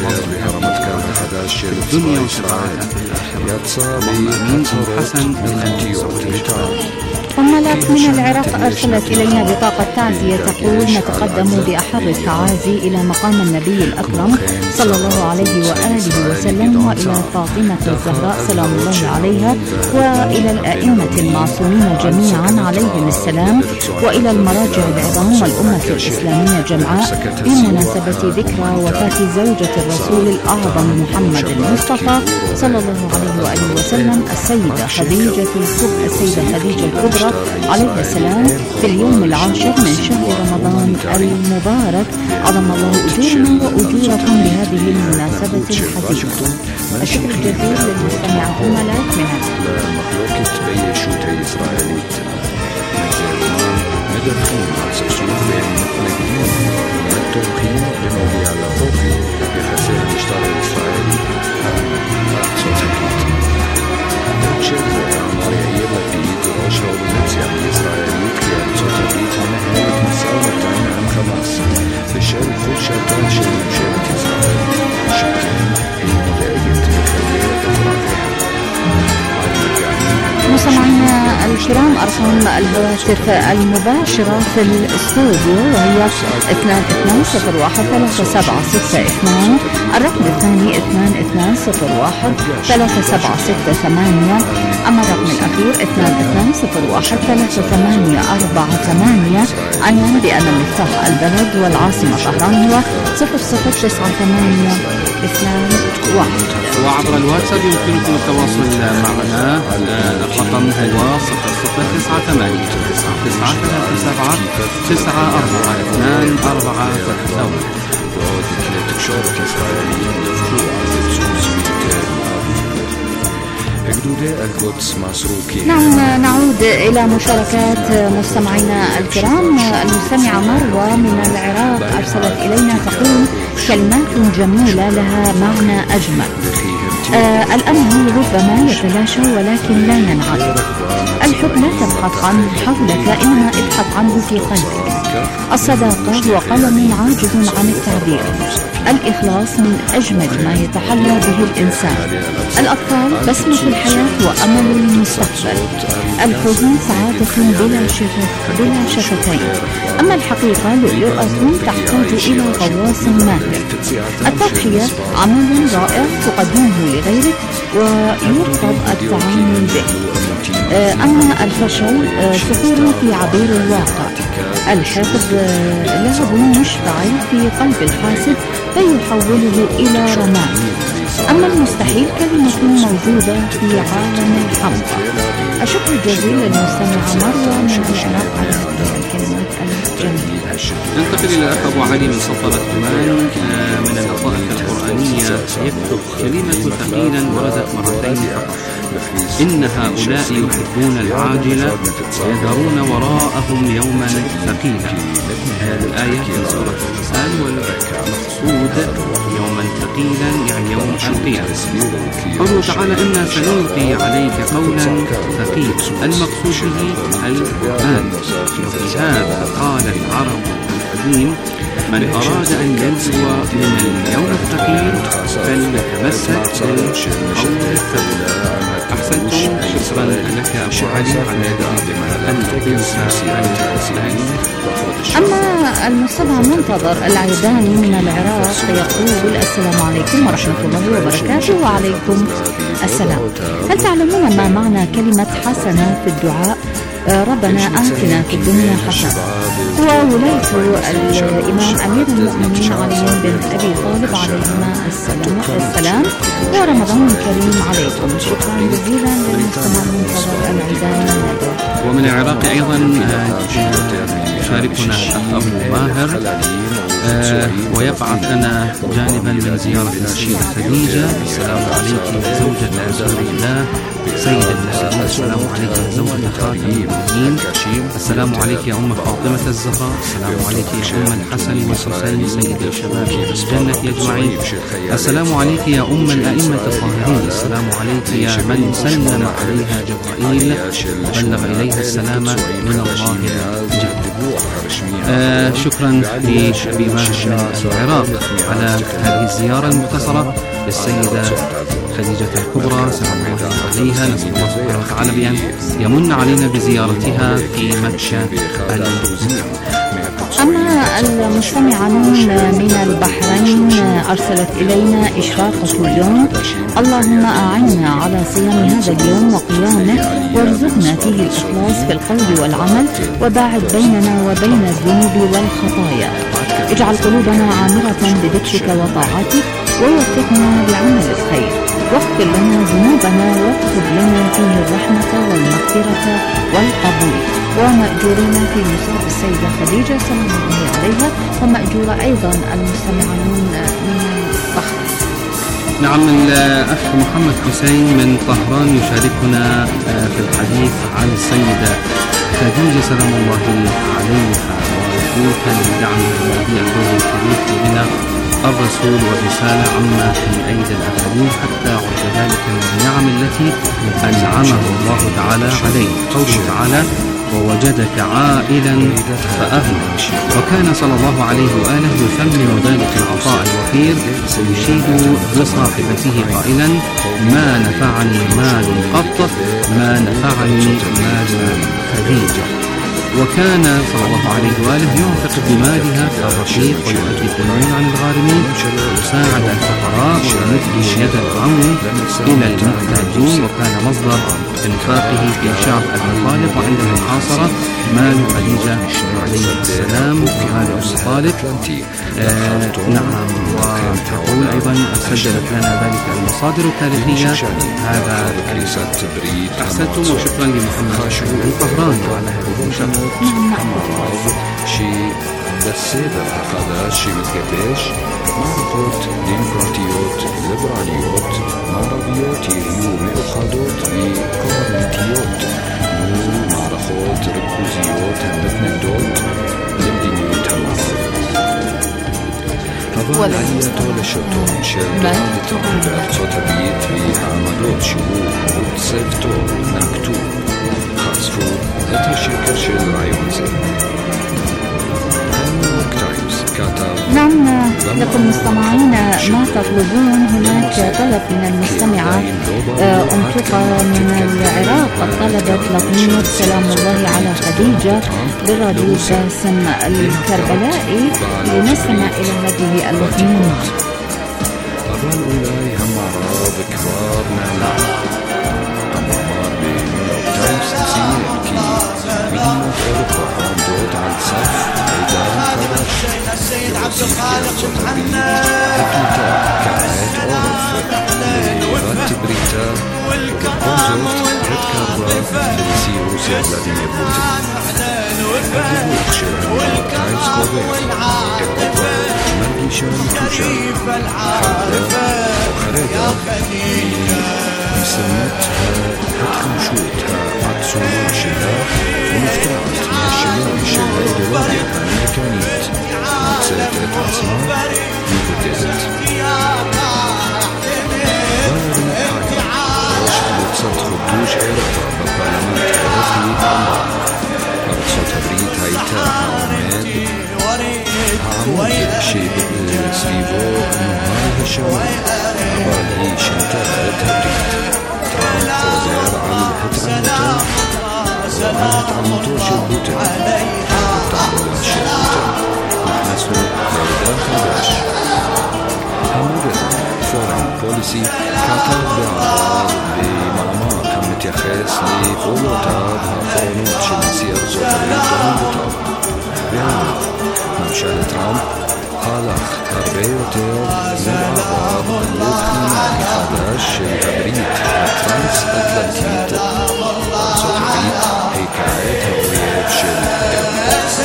في الدنيا وشفاعتها في الآخرة. اللهم آمين. أم حسن من السعودية. وملاك من العراق أرسلت إلينا بطاقة تعزية تقول: نتقدم بأحر التعازي إلى مقام النبي الأكرم صلى الله عليه وآله وسلم، وإلى فاطمة الزهراء سلام الله عليها، وإلى الأئمة المعصومين جميعا عليهم السلام، وإلى المراجع العظام والأمة الإسلامية جمعاء بمناسبة ذكرى وفاة زوجة الرسول الأعظم محمد المصطفى صلى الله عليه وآله وسلم السيدة خديجة الكبرى عليه السلام في اليوم 10 من شهر رمضان المبارك. عظم الله أجورنا وأجوركم بهذه المناسبة الحديثة. الشكر الجزيل للمستمع ملاك من Maria Eva Piet, Rochelle, Israel, Israel, Israel, الكرام أرقام الهواتف المباشرة في الاستوديو وهي 22013762. الرقم الثاني 22013768. أما الرقم الأخير 22013848. عنوان بأن مفتاح البلد والعاصمة طهران هو 0098221. وعبر الواتساب يمكنكم التواصل معنا. الرقم هو 009 نعم، نعود إلى مشاركات مستمعينا الكرام. المستمعة مروة من العراق أرسلت إلينا تقول: كلمات جميلة لها معنى أجمل. الأمل ربما يتلاشى ولكن لا ينعدم. الحب لا تبحث عنه حولك، إنما ابحث عنه في قلبك. الصداقة هو قلم عاجز عن التعبير. الإخلاص من أجمل ما يتحلى به الإنسان. الأطفال بسمة الحياة وأمل المستقبل. الحزن سعادة بلا شفتين. أما الحقيقة لؤلؤة تحتاج إلى غواص ماهر. التضحية عمل رائع تقدمه لغيرك ويرفض التعامل به. أما الفشل سقوط في عبير الواقع. الحقد لهب مشتعل في قلب الحاسد فيحوله إلى رماد. أما المستحيل كلمة موجودة في عالم الحمقى. الشكر الجزيل للمستمعة مروة من العراق على الكلمات الجميلة. ننتقل إلى الأخ أبو علي من صفة الثمان من اللطائف القرآنية. يكتب: كلمة ثقيلا وردت مرتين فقط. إن هؤلاء يحبون العاجلة ويذرون وراءهم يوما ثقيلا. الآية من سورة الإنسان، والمقصود يوما ثقيلا يعني يوم القيامة. قوله تعالى: إنا سنلقي عليك قولا ثقيلا. المقصود به القرآن. وبهذا قال العرب القديم: من أراد أن ينجو من اليوم الثقيل فليتمسك بالقول الثقيل. أحسنتم، شكرا لك أبو علي على أما المستمع منتظر العيداني من العراق يقول: السلام عليكم ورحمة الله وبركاته. وعليكم السلام. هل تعلمون ما معنى كلمة حسنة في الدعاء؟ ربنا آتنا في الدنيا حسنة. هو ولاية الإمام أمير المؤمنين علي بن أبي طالب عليهما السلام. ورمضان كريم عليكم. شكرا جزيلا للمستمع المنتظر العيداني. ومن العراق أيضا يشاركنا الأخ أبو ماهر ويبعث لنا جانبا من زيارة السيدة خديجة. السلام عليك زوجة رسول الله سيد المرسلين. السلام عليك زوجة خاتم النبيين. السلام عليك يا أم فاطمة الزهراء. السلام عليك يا أم الحسن والحسين سيد الشباب الجنة أجمعين. السلام عليك يا أم الأئمة الطاهرين. السلام عليك يا من سلم عليها جبرائيل بلغ إليها السلام من الله جل. شكرا لأبي ماهر من العراق على هذه الزيارة المختصرة للسيدة خديجة الكبرى سلام الله عليها. نسأل الله سبحانه وتعالى بأن يمن علينا بزيارتها في مكة المكرمة. أما المستمعة من البحرين أرسلت إلينا إشراقة اليوم: اللهم أعنا على صيام هذا اليوم وقيامه، وارزقنا فيه الإخلاص في القول والعمل، وباعد بيننا وبين الذنوب والخطايا. اجعل قلوبنا عامرة بذكرك وطاعتك، ووفقنا لعمل الخير، واغفر لنا ذنوبنا، واكتب لنا فيه الرحمة والمغفرة والقبول. ومأجورين في نصرة السيدة خديجة سلام الله عليها، ومأجورة أيضا المستمعون من البحرين. نعم، الأخ محمد حسين من طهران يشاركنا في الحديث عن السيدة خديجة سلام الله عليها، ويقول: كان بدعم النبي الدور الكبير في بناء الرسول والرسالة عما في أيدي الآخرين، حتى عد ذلك من النعم التي أنعمه الله تعالى عليه. قوله تعالى: ووجدك عائلا فأغنى. وكان صلى الله عليه وآله يثمن ذلك العطاء الوفير ويشيد بصاحبته قائلا: ما نفعني مال قط، ما نفعني مال خديجة. وكان صلى الله عليه وآله ينفق بمالها الرقيق ويؤدي الديون عن الغارمين ويساعد الفقراء ويمد يد العون إلى المحتاجين، وكان مصدر إنفاقه في شعب أبي طالب وعند المعاصرة مال خديجة عليه السلام ومال أبي طالب. نعم. وتقول أيضا سجلت لنا ذلك المصادر التاريخية. هذا أحسنتم، وشكرا لمحمد القهراني على هذه المشاركة. שהיא בסדר החדש שמתגבש, מערכות דמוקרטיות ליברליות מערביות יהיו מאוחדות וקוהרנטיות מול מערכות ריכוזיות המתנגדות למדיניות המערב. אבל עלייתו לשלטון של דונלד טראמפ בארצות הברית והעמדות שהוא וצוותו נקטו חשפו את השקר של רעיון זה. نعم لكم مستمعين ما تطلبون. هناك طلب من المستمعة أنطقة من العراق قد طلبت لطمية سلام الله على خديجة بالراديو باسم الكربلائي لنستمع إلى هذه اللطمية. אבל אולי המערב כבר נעלה. המאמר בניו-יורק טיימס ציין כי מדינות אירופה עומדות על סף עידן חדש. להוסיף לארצות הברית החליטה כעת עורף לבת בריתה, ובכל זאת התקרבה לנשיא רוסיה ולדימיר פוטין. הדיווח של הניו-יורק טיימס קובע: אירופה מרגישה נטושה, חרדה מניסיונות ההתחמשות העצומה שלה ומופתעת מהשינוי של האידיאולוגיה האמריקנית, מוצאת את עצמה מבודדת. ולרי חיה, ראש קבוצת חידוש אירופה בפרלמנט האירופי, אמר: ארצות הברית הייתה העמוד שסביבו נוהל השלום, אבל היא שינתה את הברית. טראמפ חוזר על התעלמותו של פוטין. התעלמות של פוטין. נכנסנו לעידן חדש. המודרן פורם פוליסי כתב בעבר במאמר המתייחס לפעולותיו האחרונות של נשיא ארצות הברית דונלד טראמפ. והנה, ממשלת טראמפ הלך הרבה יותר מעבר לבחינה מחדש של הברית הטרנס-אטלנטית. ארצות הברית היא כעת האויב של אירופה.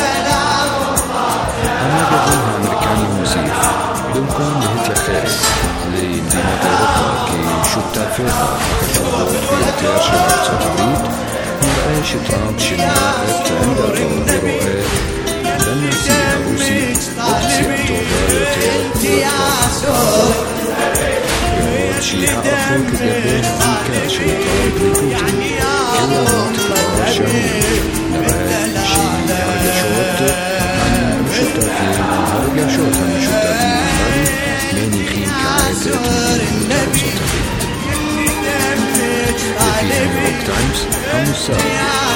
המגדל האמריקני מוסיף: במקום להתייחס למדינות אירופה כשותפיה החשובות ביותר של ארצות הברית, נראה שטראמפ שינה את עמדתו ורואה לנשיא הרוסי אופציה טובה יותר לטראמפ. בעוד שהערכות לגבי הזיקה של טראמפ לפוטין קיימות כבר שנים, נראה שהרגשות המשותפים הללו מניחים כעת את מדיניות ארצות הברית. לפי ניו-יורק טיימס, המושג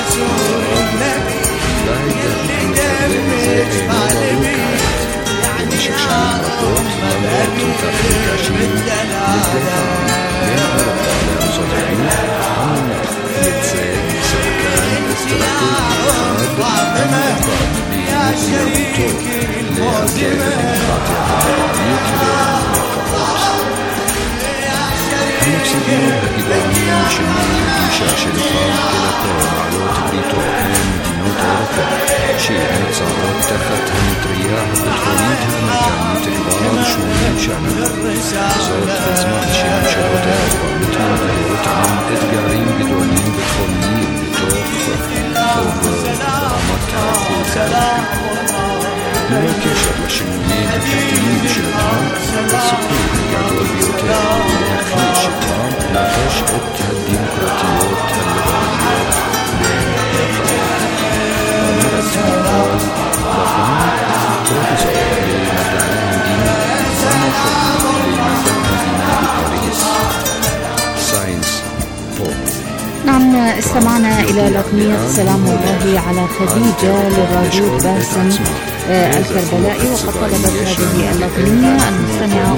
לעידן המתקדם הזה אינו ברור כעת. במשך שנים רבות, למרות תמתחים קשים מדי פעם בין אירופה לארצות הברית, המונח יצא שחקן אסטרטגי אחד המאוחד במחויבותו להגן הדמוקרטיה הליברלית והמרכאות. המפסידים הגדולים משינוי הגישה של טראמפ כלפי בעלות בריתו ממדינות אירופה שנמצאות תחת המטריה הביטחונית האמריקנית כבר 80 שנה. זאת בזמן שממשלות אירופה מתמודדות עם אתגרים גדולים ביטחוניים בתוך וברמת החוץ האמריקנית. ללא קשר לשינויים התקדימיים של טראמפ, הסיכוי הגדול ביותר להחליש שטראמפ נטש את הדמוקרטיות הליברליות בין אירופה. استمعنا إلى لطمية سلام الله على خديجة للراجل باسم الكربلائي، وقد طلبت هذه اللطمية المستمعة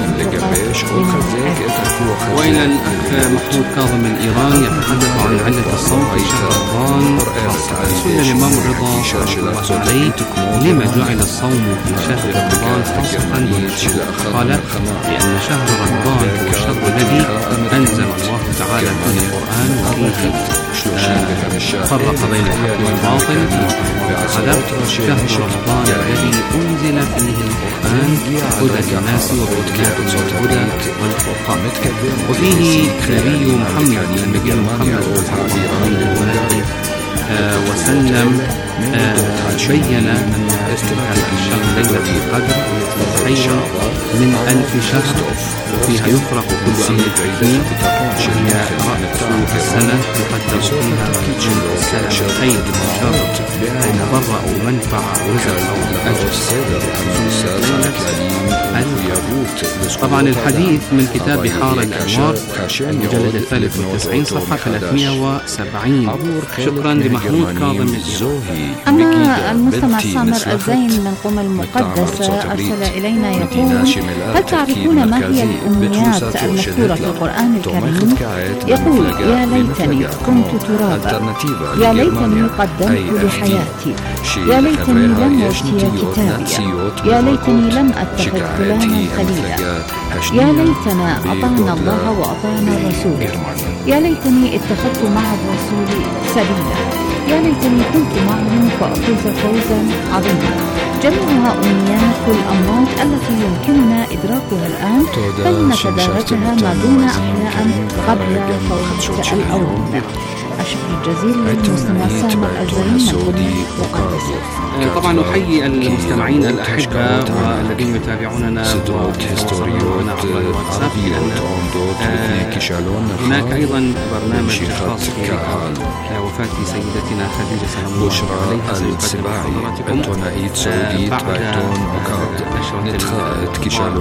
وإلى الأخ محمود كاظم الإيراني يتحدث عن علة الصوت في شهر رمضان. سئل الإمام الرضا رحمه الله عليه لما جعل الصوم في شهر رمضان خاصة، قال لأن شهر رمضان هو الشهر الذي أنزل الله تعالى فيه القرآن وفيه فرق بين الحق والباطل. شهر رمضان الذي أنزل فيه القرآن هدى للناس وبينات من الهدى والفرقان، وفيه النبي محمد صلى الله عليه وسلم بين أن هذا الشهر ليلة القدر خير من 1000 شهر، وفيها يفرق كل أمر حكيم، وهي رأس السنة يقدر فيها من السنة خير وشر، ويتبرأ من فعل وزر أو أجر. طبعا الحديث من كتاب بحار الأنوار المجلد 93 صفحة 370. شكرا لمحمود كاظم الإيراني. أما المستمع سامر الزين من قم المقدسة أرسل إلينا يقول: هل تعرفون ما هي الأمنيات المذكورة في القرآن الكريم؟ يقول: يا ليتني كنت ترابا، يا ليتني قدمت لحياتي، يا ليتني لم أوتي كتابي، يا ليتني لم أتخذ فلانا خليلا، يا ليتنا أطعنا الله وأطعنا الرسول، يا ليتني اتخذت مع الرسول سبيلا، يا ليتني كنت معهم فأفوز فوزا عظيما. جميعها أمنيات الأموات التي يمكننا إدراكها الآن، فلنتداركها ما دون أحياء قبل فوت الأوان. الشكر الجزيل للمستمع سامر الزين. طبعا أحيي المستمعين الأحبة والذين يتابعوننا ويتواصلون عبر الواتساب، هناك أيضا برنامج خاص بوفاة سيدتنا خديجة سلام الله عليها سيقدم حضراتكم بعد نشرة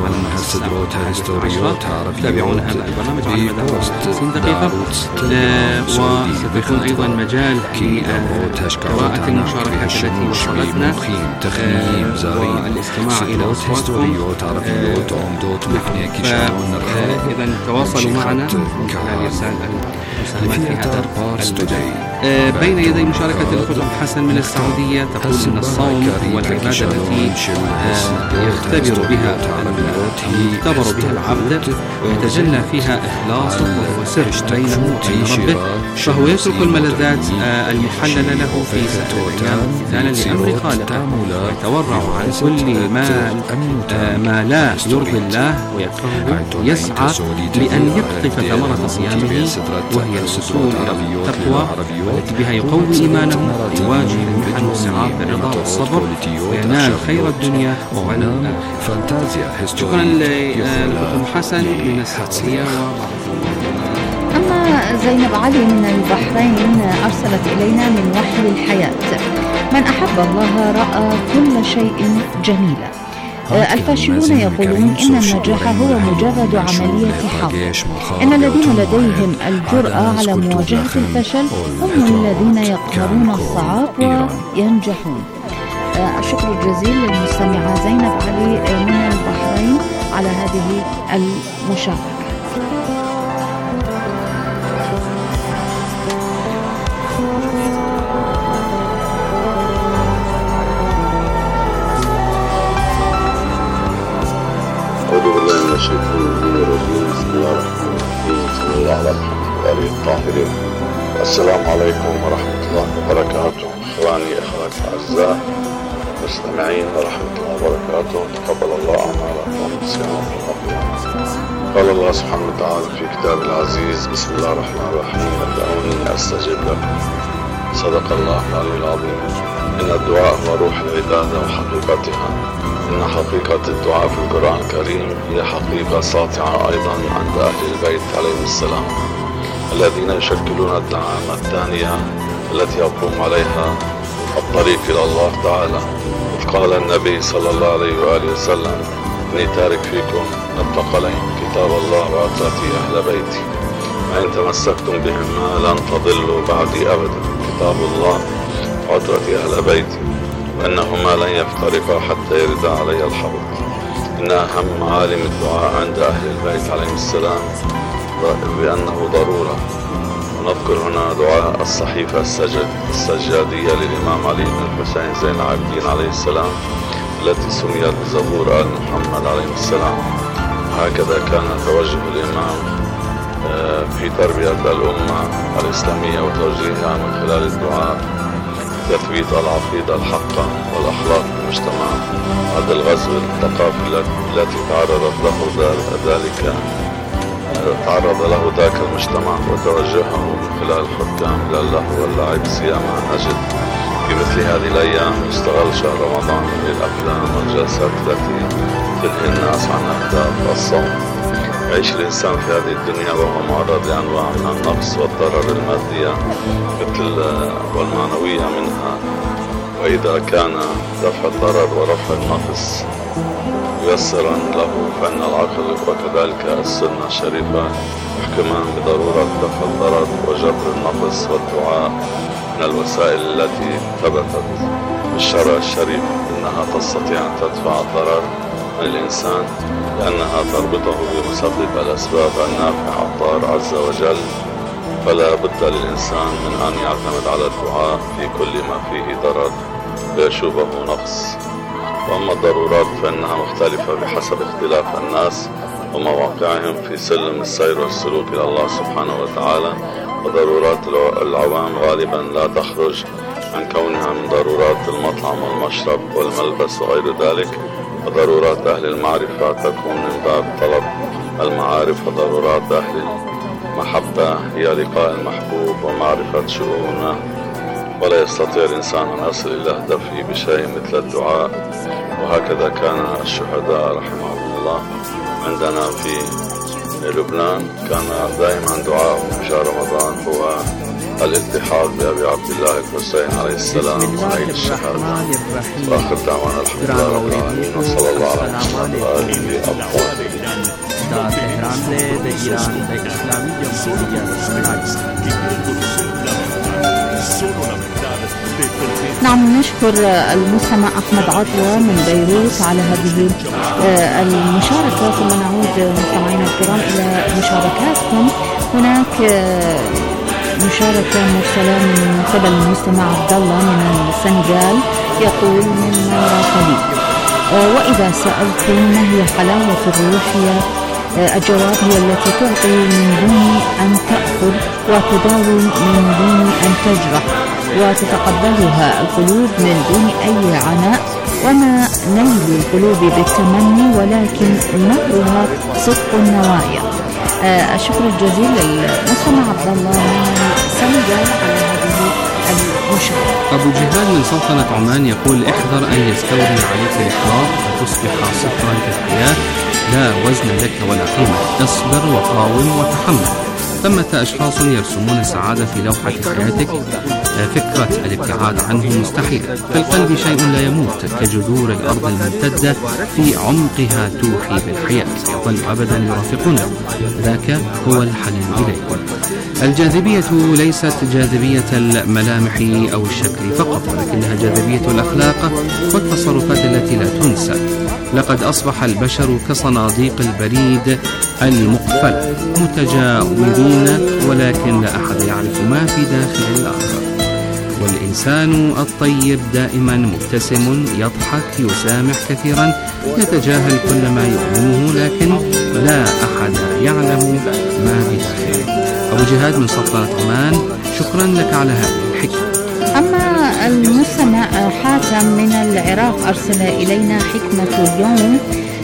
تابعون هذا البرنامج على مدى 50 دقيقة، وسيكون أيضا مجال لقراءة المشاركة التي وصلتنا والاستماع إلى أصواتكم. إذا تواصلوا معنا من خلال إرسال المساهمات في هذا بين يدي مشاركة الأخت حسن من السعودية تقول إن الصوم هو العبادة التي يختبر بها العبد ويتجلى فيها إخلاصه وهو سر بينه وبين ربه، فهو يترك الملذات المحللة له في سائر الأيام امتثالا لأمر خالقه، ويتورع عن كل ما لا يرضي الله ويكرهه، يسعى لأن يقطف ثمرة صيامه وهي الوصول إلى التقوى التي بها يقوي إيمانه ويواجه محن الصعاب بالرضا والصبر وينال خير الدنيا والآخرة. شكرا للأخت حسن من السعودية. أما زينب علي من البحرين أرسلت إلينا من وحي الحياة: من أحب الله رأى كل شيء جميلا. الفاشلون يقولون إن النجاح هو مجرد عملية حظ. إن الذين لديهم الجرأة على مواجهة الفشل هم الذين يقهرون الصعاب وينجحون. الشكر الجزيل للمستمعة زينب علي من البحرين على هذه المشاركة. السلام عليكم ورحمة الله وبركاته. إخواني أخواتي الأعزاء مستمعين ورحمة الله وبركاته، تقبل الله أعمالكم بصيام القيامة. قال الله سبحانه وتعالى في كتاب العزيز: بسم الله الرحمن الرحيم، ادعوني أستجب لكم. صدق الله العلي العظيم. إن الدعاء هو روح العبادة وحقيقتها. إن حقيقة الدعاء في القرآن الكريم هي حقيقة ساطعة أيضا عند أهل البيت عليهم السلام، الذين يشكلون الدعامة الثانية التي يقوم عليها الطريق إلى الله تعالى. إذ قال النبي صلى الله عليه وآله وسلم: إني تارك فيكم الثقلين، كتاب الله وعترتي أهل بيتي. وإن تمسكتم بهما لن تضلوا بعدي أبدا، كتاب الله وعترة أهل بيتي، وإنهما لن يفترقا حتى يرد علي الحوض. إن أهم معالم الدعاء عند أهل البيت عليهم السلام بأنه ضرورة. ونذكر هنا دعاء الصحيفة السجادية للإمام علي بن الحسين زين العابدين عليه السلام التي سميت بزبور آل محمد عليه السلام. هكذا كان توجه الإمام في تربية الأمة الإسلامية وتوجيهها من خلال الدعاء تثبيت العقيدة الحقة والأخلاق في المجتمع بعد الغزو الثقافي التي تعرض له ذاك المجتمع، وتوجهه من خلال الحكام إلى اللهو واللعب، سيما نجد في مثل هذه الأيام يستغل شهر رمضان للأفلام والجلسات التي تلهي الناس عن أهداف الصوم. يعيش الإنسان في هذه الدنيا وهو معرض لأنواع من النقص والضرر المادية والمعنوية منها، وإذا كان دفع الضرر ورفع النقص ميسرا له فإن العقل وكذلك السنة الشريفة يحكمان بضرورة دفع الضرر وجبر النقص، والدعاء من الوسائل التي ثبتت بالشرع الشريف أنها تستطيع أن تدفع الضرر عن الإنسان، لأنها تربطه بمسبب الأسباب النافع الضار عز وجل. فلا بد للإنسان من أن يعتمد على الدعاء في كل ما فيه ضرر ويشوبه نقص. وأما الضرورات فإنها مختلفة بحسب اختلاف الناس ومواقعهم في سلم السير والسلوك إلى الله سبحانه وتعالى. وضرورات العوام غالبا لا تخرج عن كونها من ضرورات المطعم والمشرب والملبس وغير ذلك، وضرورات أهل المعرفة تكون من باب طلب المعارف، وضرورات أهل المحبة هي لقاء المحبوب ومعرفة شؤونه. ولا يستطيع الإنسان أن يصل إلى هدفه بشيء مثل الدعاء. وهكذا كان الشهداء رحمهم الله عندنا في لبنان، كان دائما دعاءهم في شهر رمضان هو الالتحاق بأبي عبد الله الحسين عليه السلام عليه الشهادة. وآخر دعوانا الحمد لله رب العالمين، وصلى الله على محمد وآله الطاهرين. نعم، نشكر المستمع أحمد عطوة من بيروت على هذه المشاركة. ثم نعود مستمعينا الكرام إلى مشاركاتكم. هناك مشاركة مرسلة من قبل المستمع عبد الله من السنغال، يقول من مراسلي: وإذا سألتم ما هي حلاوة الروح، الجواب هي التي تعطي من دون أن تأخذ وتداوي من دون أن تجرح، وتتقبلها القلوب من دون أي عناء، وما نيل القلوب بالتمني ولكن نهرها صدق النوايا. الشكر الجزيل للمستمع عبد الله من السنغال على هذه المشاركة. أبو جهاد من سلطنة عمان يقول: احذر أن يستولي عليك الإحباط فتصبح صفرا في الحياة، لا وزن لك ولا قيمة. اصبر وقاوم وتحمل. ثمة أشخاص يرسمون السعادة في لوحة حياتك. فكرة الابتعاد عنه مستحيلة. في القلب شيء لا يموت كجذور الأرض الممتدة في عمقها توحي بالحياة، يظل أبدا يرافقنا. ذاك هو الحنين إليكم. الجاذبية ليست جاذبية الملامح أو الشكل فقط، ولكنها جاذبية الأخلاق والتصرفات التي لا تنسى. لقد أصبح البشر كصناديق البريد المقفلة، متجاورين ولكن لا أحد يعرف ما في داخل الآخر. والإنسان الطيب دائما مبتسم، يضحك، يسامح كثيرا، يتجاهل كل ما يؤلمه، لكن لا أحد يعلم ما بداخله. أبو جهاد من سلطنة عمان، شكرا لك على هذه الحكمة. أما المستمع حاتم من العراق أرسل إلينا حكمة اليوم: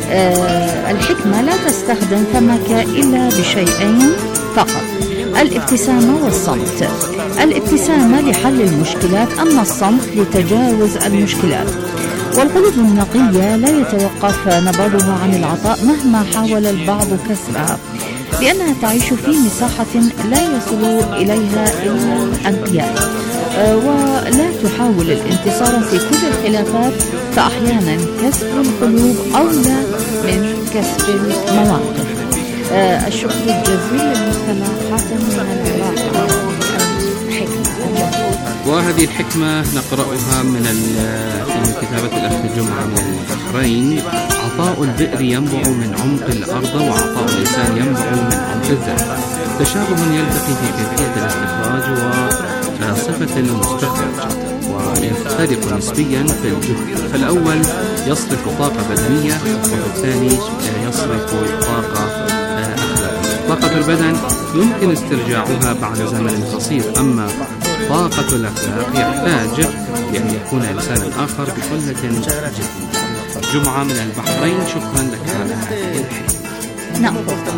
الحكمة لا تستخدم فمك إلا بشيئين فقط: الابتسامة والصمت. الابتسامة لحل المشكلات، أما الصمت لتجاوز المشكلات. والقلوب النقية لا يتوقف نبضها عن العطاء مهما حاول البعض كسرها، لأنها تعيش في مساحة لا يصل إليها إلا الأنقياء، ولا تحاول الانتصار في كل الخلافات، فأحيانا كسب القلوب أولى من كسب المواقف. الشكر الجزيل للمستمع حاتم من العراق. وهذه الحكمة نقرأها من كتابة الأخ جمعة من البحرين: عطاء البئر ينبع من عمق الأرض، وعطاء اللسان ينبع من عمق الذات. تشابه يلتقي في كيفية الاستخراج وصفة المستخرج، ويفترق نسبيا في الجهد. فالأول يصرف طاقة بدنية، والثاني يصرف طاقة أخلاقية. طاقة البدن يمكن استرجاعها بعد زمن قصير، أما طاقة الأخلاق يحتاج لأن يكون إنسانا آخر بقلة جديدة. جمعة من البحرين، شكرا لك على هذه الحكمة. نعم.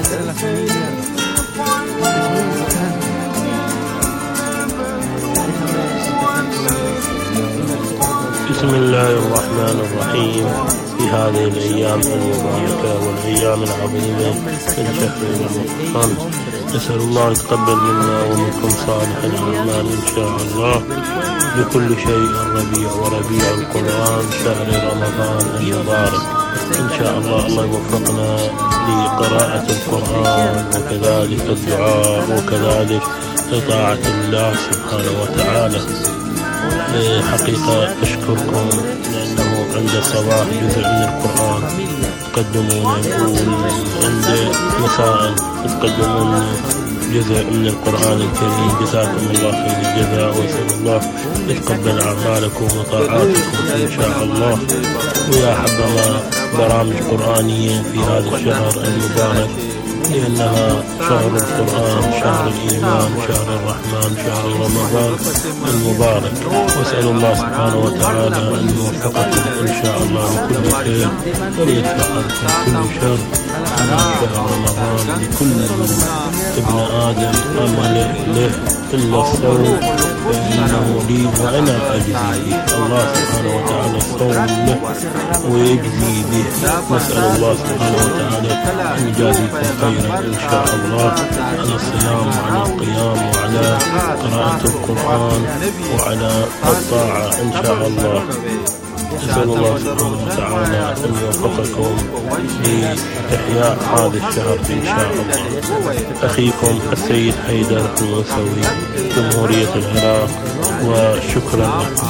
بسم الله الرحمن الرحيم. في هذه الأيام المباركة والأيام العظيمة من شهر رمضان، نسأل الله يتقبل منا ومنكم صالح الأعمال إن شاء الله. لكل شيء ربيع، وربيع القرآن شهر رمضان المبارك. إن شاء الله الله يوفقنا لقراءة القرآن، وكذلك الدعاء، وكذلك لطاعة الله سبحانه وتعالى. حقيقة أشكركم لأنه عند الصباح جزء من القرآن تقدمون، وعند مساء تقدمون جزء من القرآن الكريم. جزاكم الله خير الجزاء، وأسأل الله يتقبل أعمالكم وطاعاتكم إن شاء الله. ويا حبذا برامج قرآنية في هذا الشهر المبارك، لأنها شهر القرآن، شهر الإيمان، شهر الرحمن، شهر رمضان المبارك. وأسأل الله سبحانه وتعالى أن يوفقكم إن شاء الله لكل خير، وليدفع عنكم كل شر. شهر رمضان لكل ابن آدم عمل له إلا الصوم، فإنه لي وأنا أجزي به. الله سبحانه وتعالى الصوم له ويجزي به. نسأل الله سبحانه وتعالى أن يجازيكم خيرا إن شاء الله على الصيام وعلى القيام وعلى قراءة القرآن وعلى الطاعة إن شاء الله. نسأل الله سبحانه وتعالى أن يوفقكم لإحياء هذا الشهر إن شاء الله. أخيكم السيد حيدر الموسوي، جمهورية العراق، وشكرا لكم.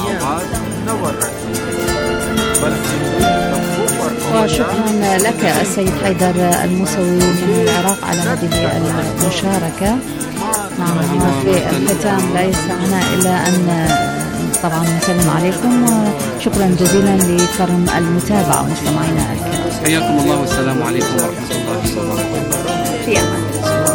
وشكرا لك السيد حيدر الموسوي من العراق على هذه المشاركة. نعم، في الختام لا يسعنا إلا أن طبعا نسلم عليكم، وشكرا جزيلا لكرم المتابعة مستمعينا الكرام. حياكم الله والسلام عليكم ورحمة الله وبركاته. في أمان.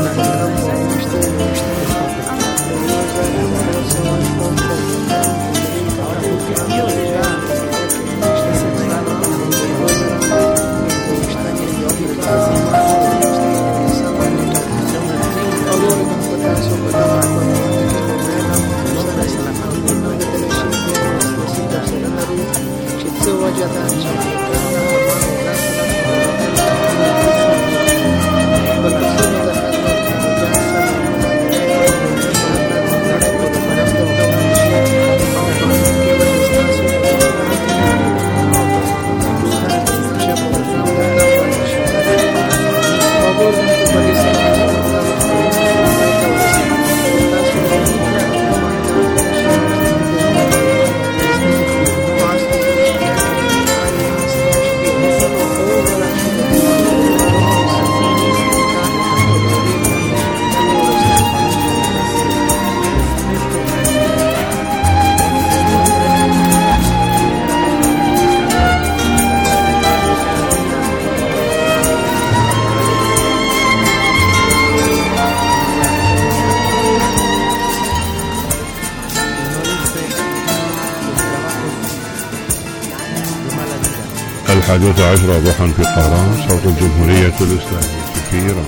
الحادية عشرة ضحى في طهران، صوت الجمهورية الإسلامية في إيران.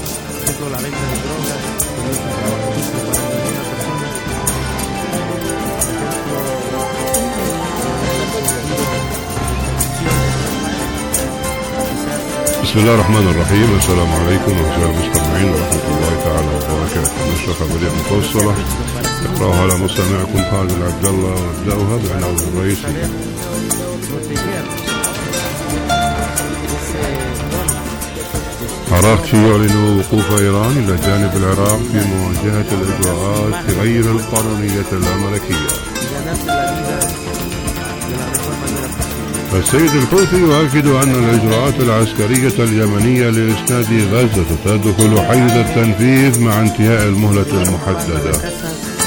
بسم الله الرحمن الرحيم. السلام عليكم أعزائي المستمعين ورحمة الله تعالى وبركاته. نشرة خبرية مفصلة يقرأها على مستمعكم فاضل عبد الله، ونبدأها بالعنوان الرئيسي. عراقشي يعلن وقوف إيران إلى جانب العراق في مواجهة الإجراءات غير القانونية الأمريكية. السيد الحوثي يؤكد أن الإجراءات العسكرية اليمنية لإسناد غزة تدخل حيز التنفيذ مع انتهاء المهلة المحددة.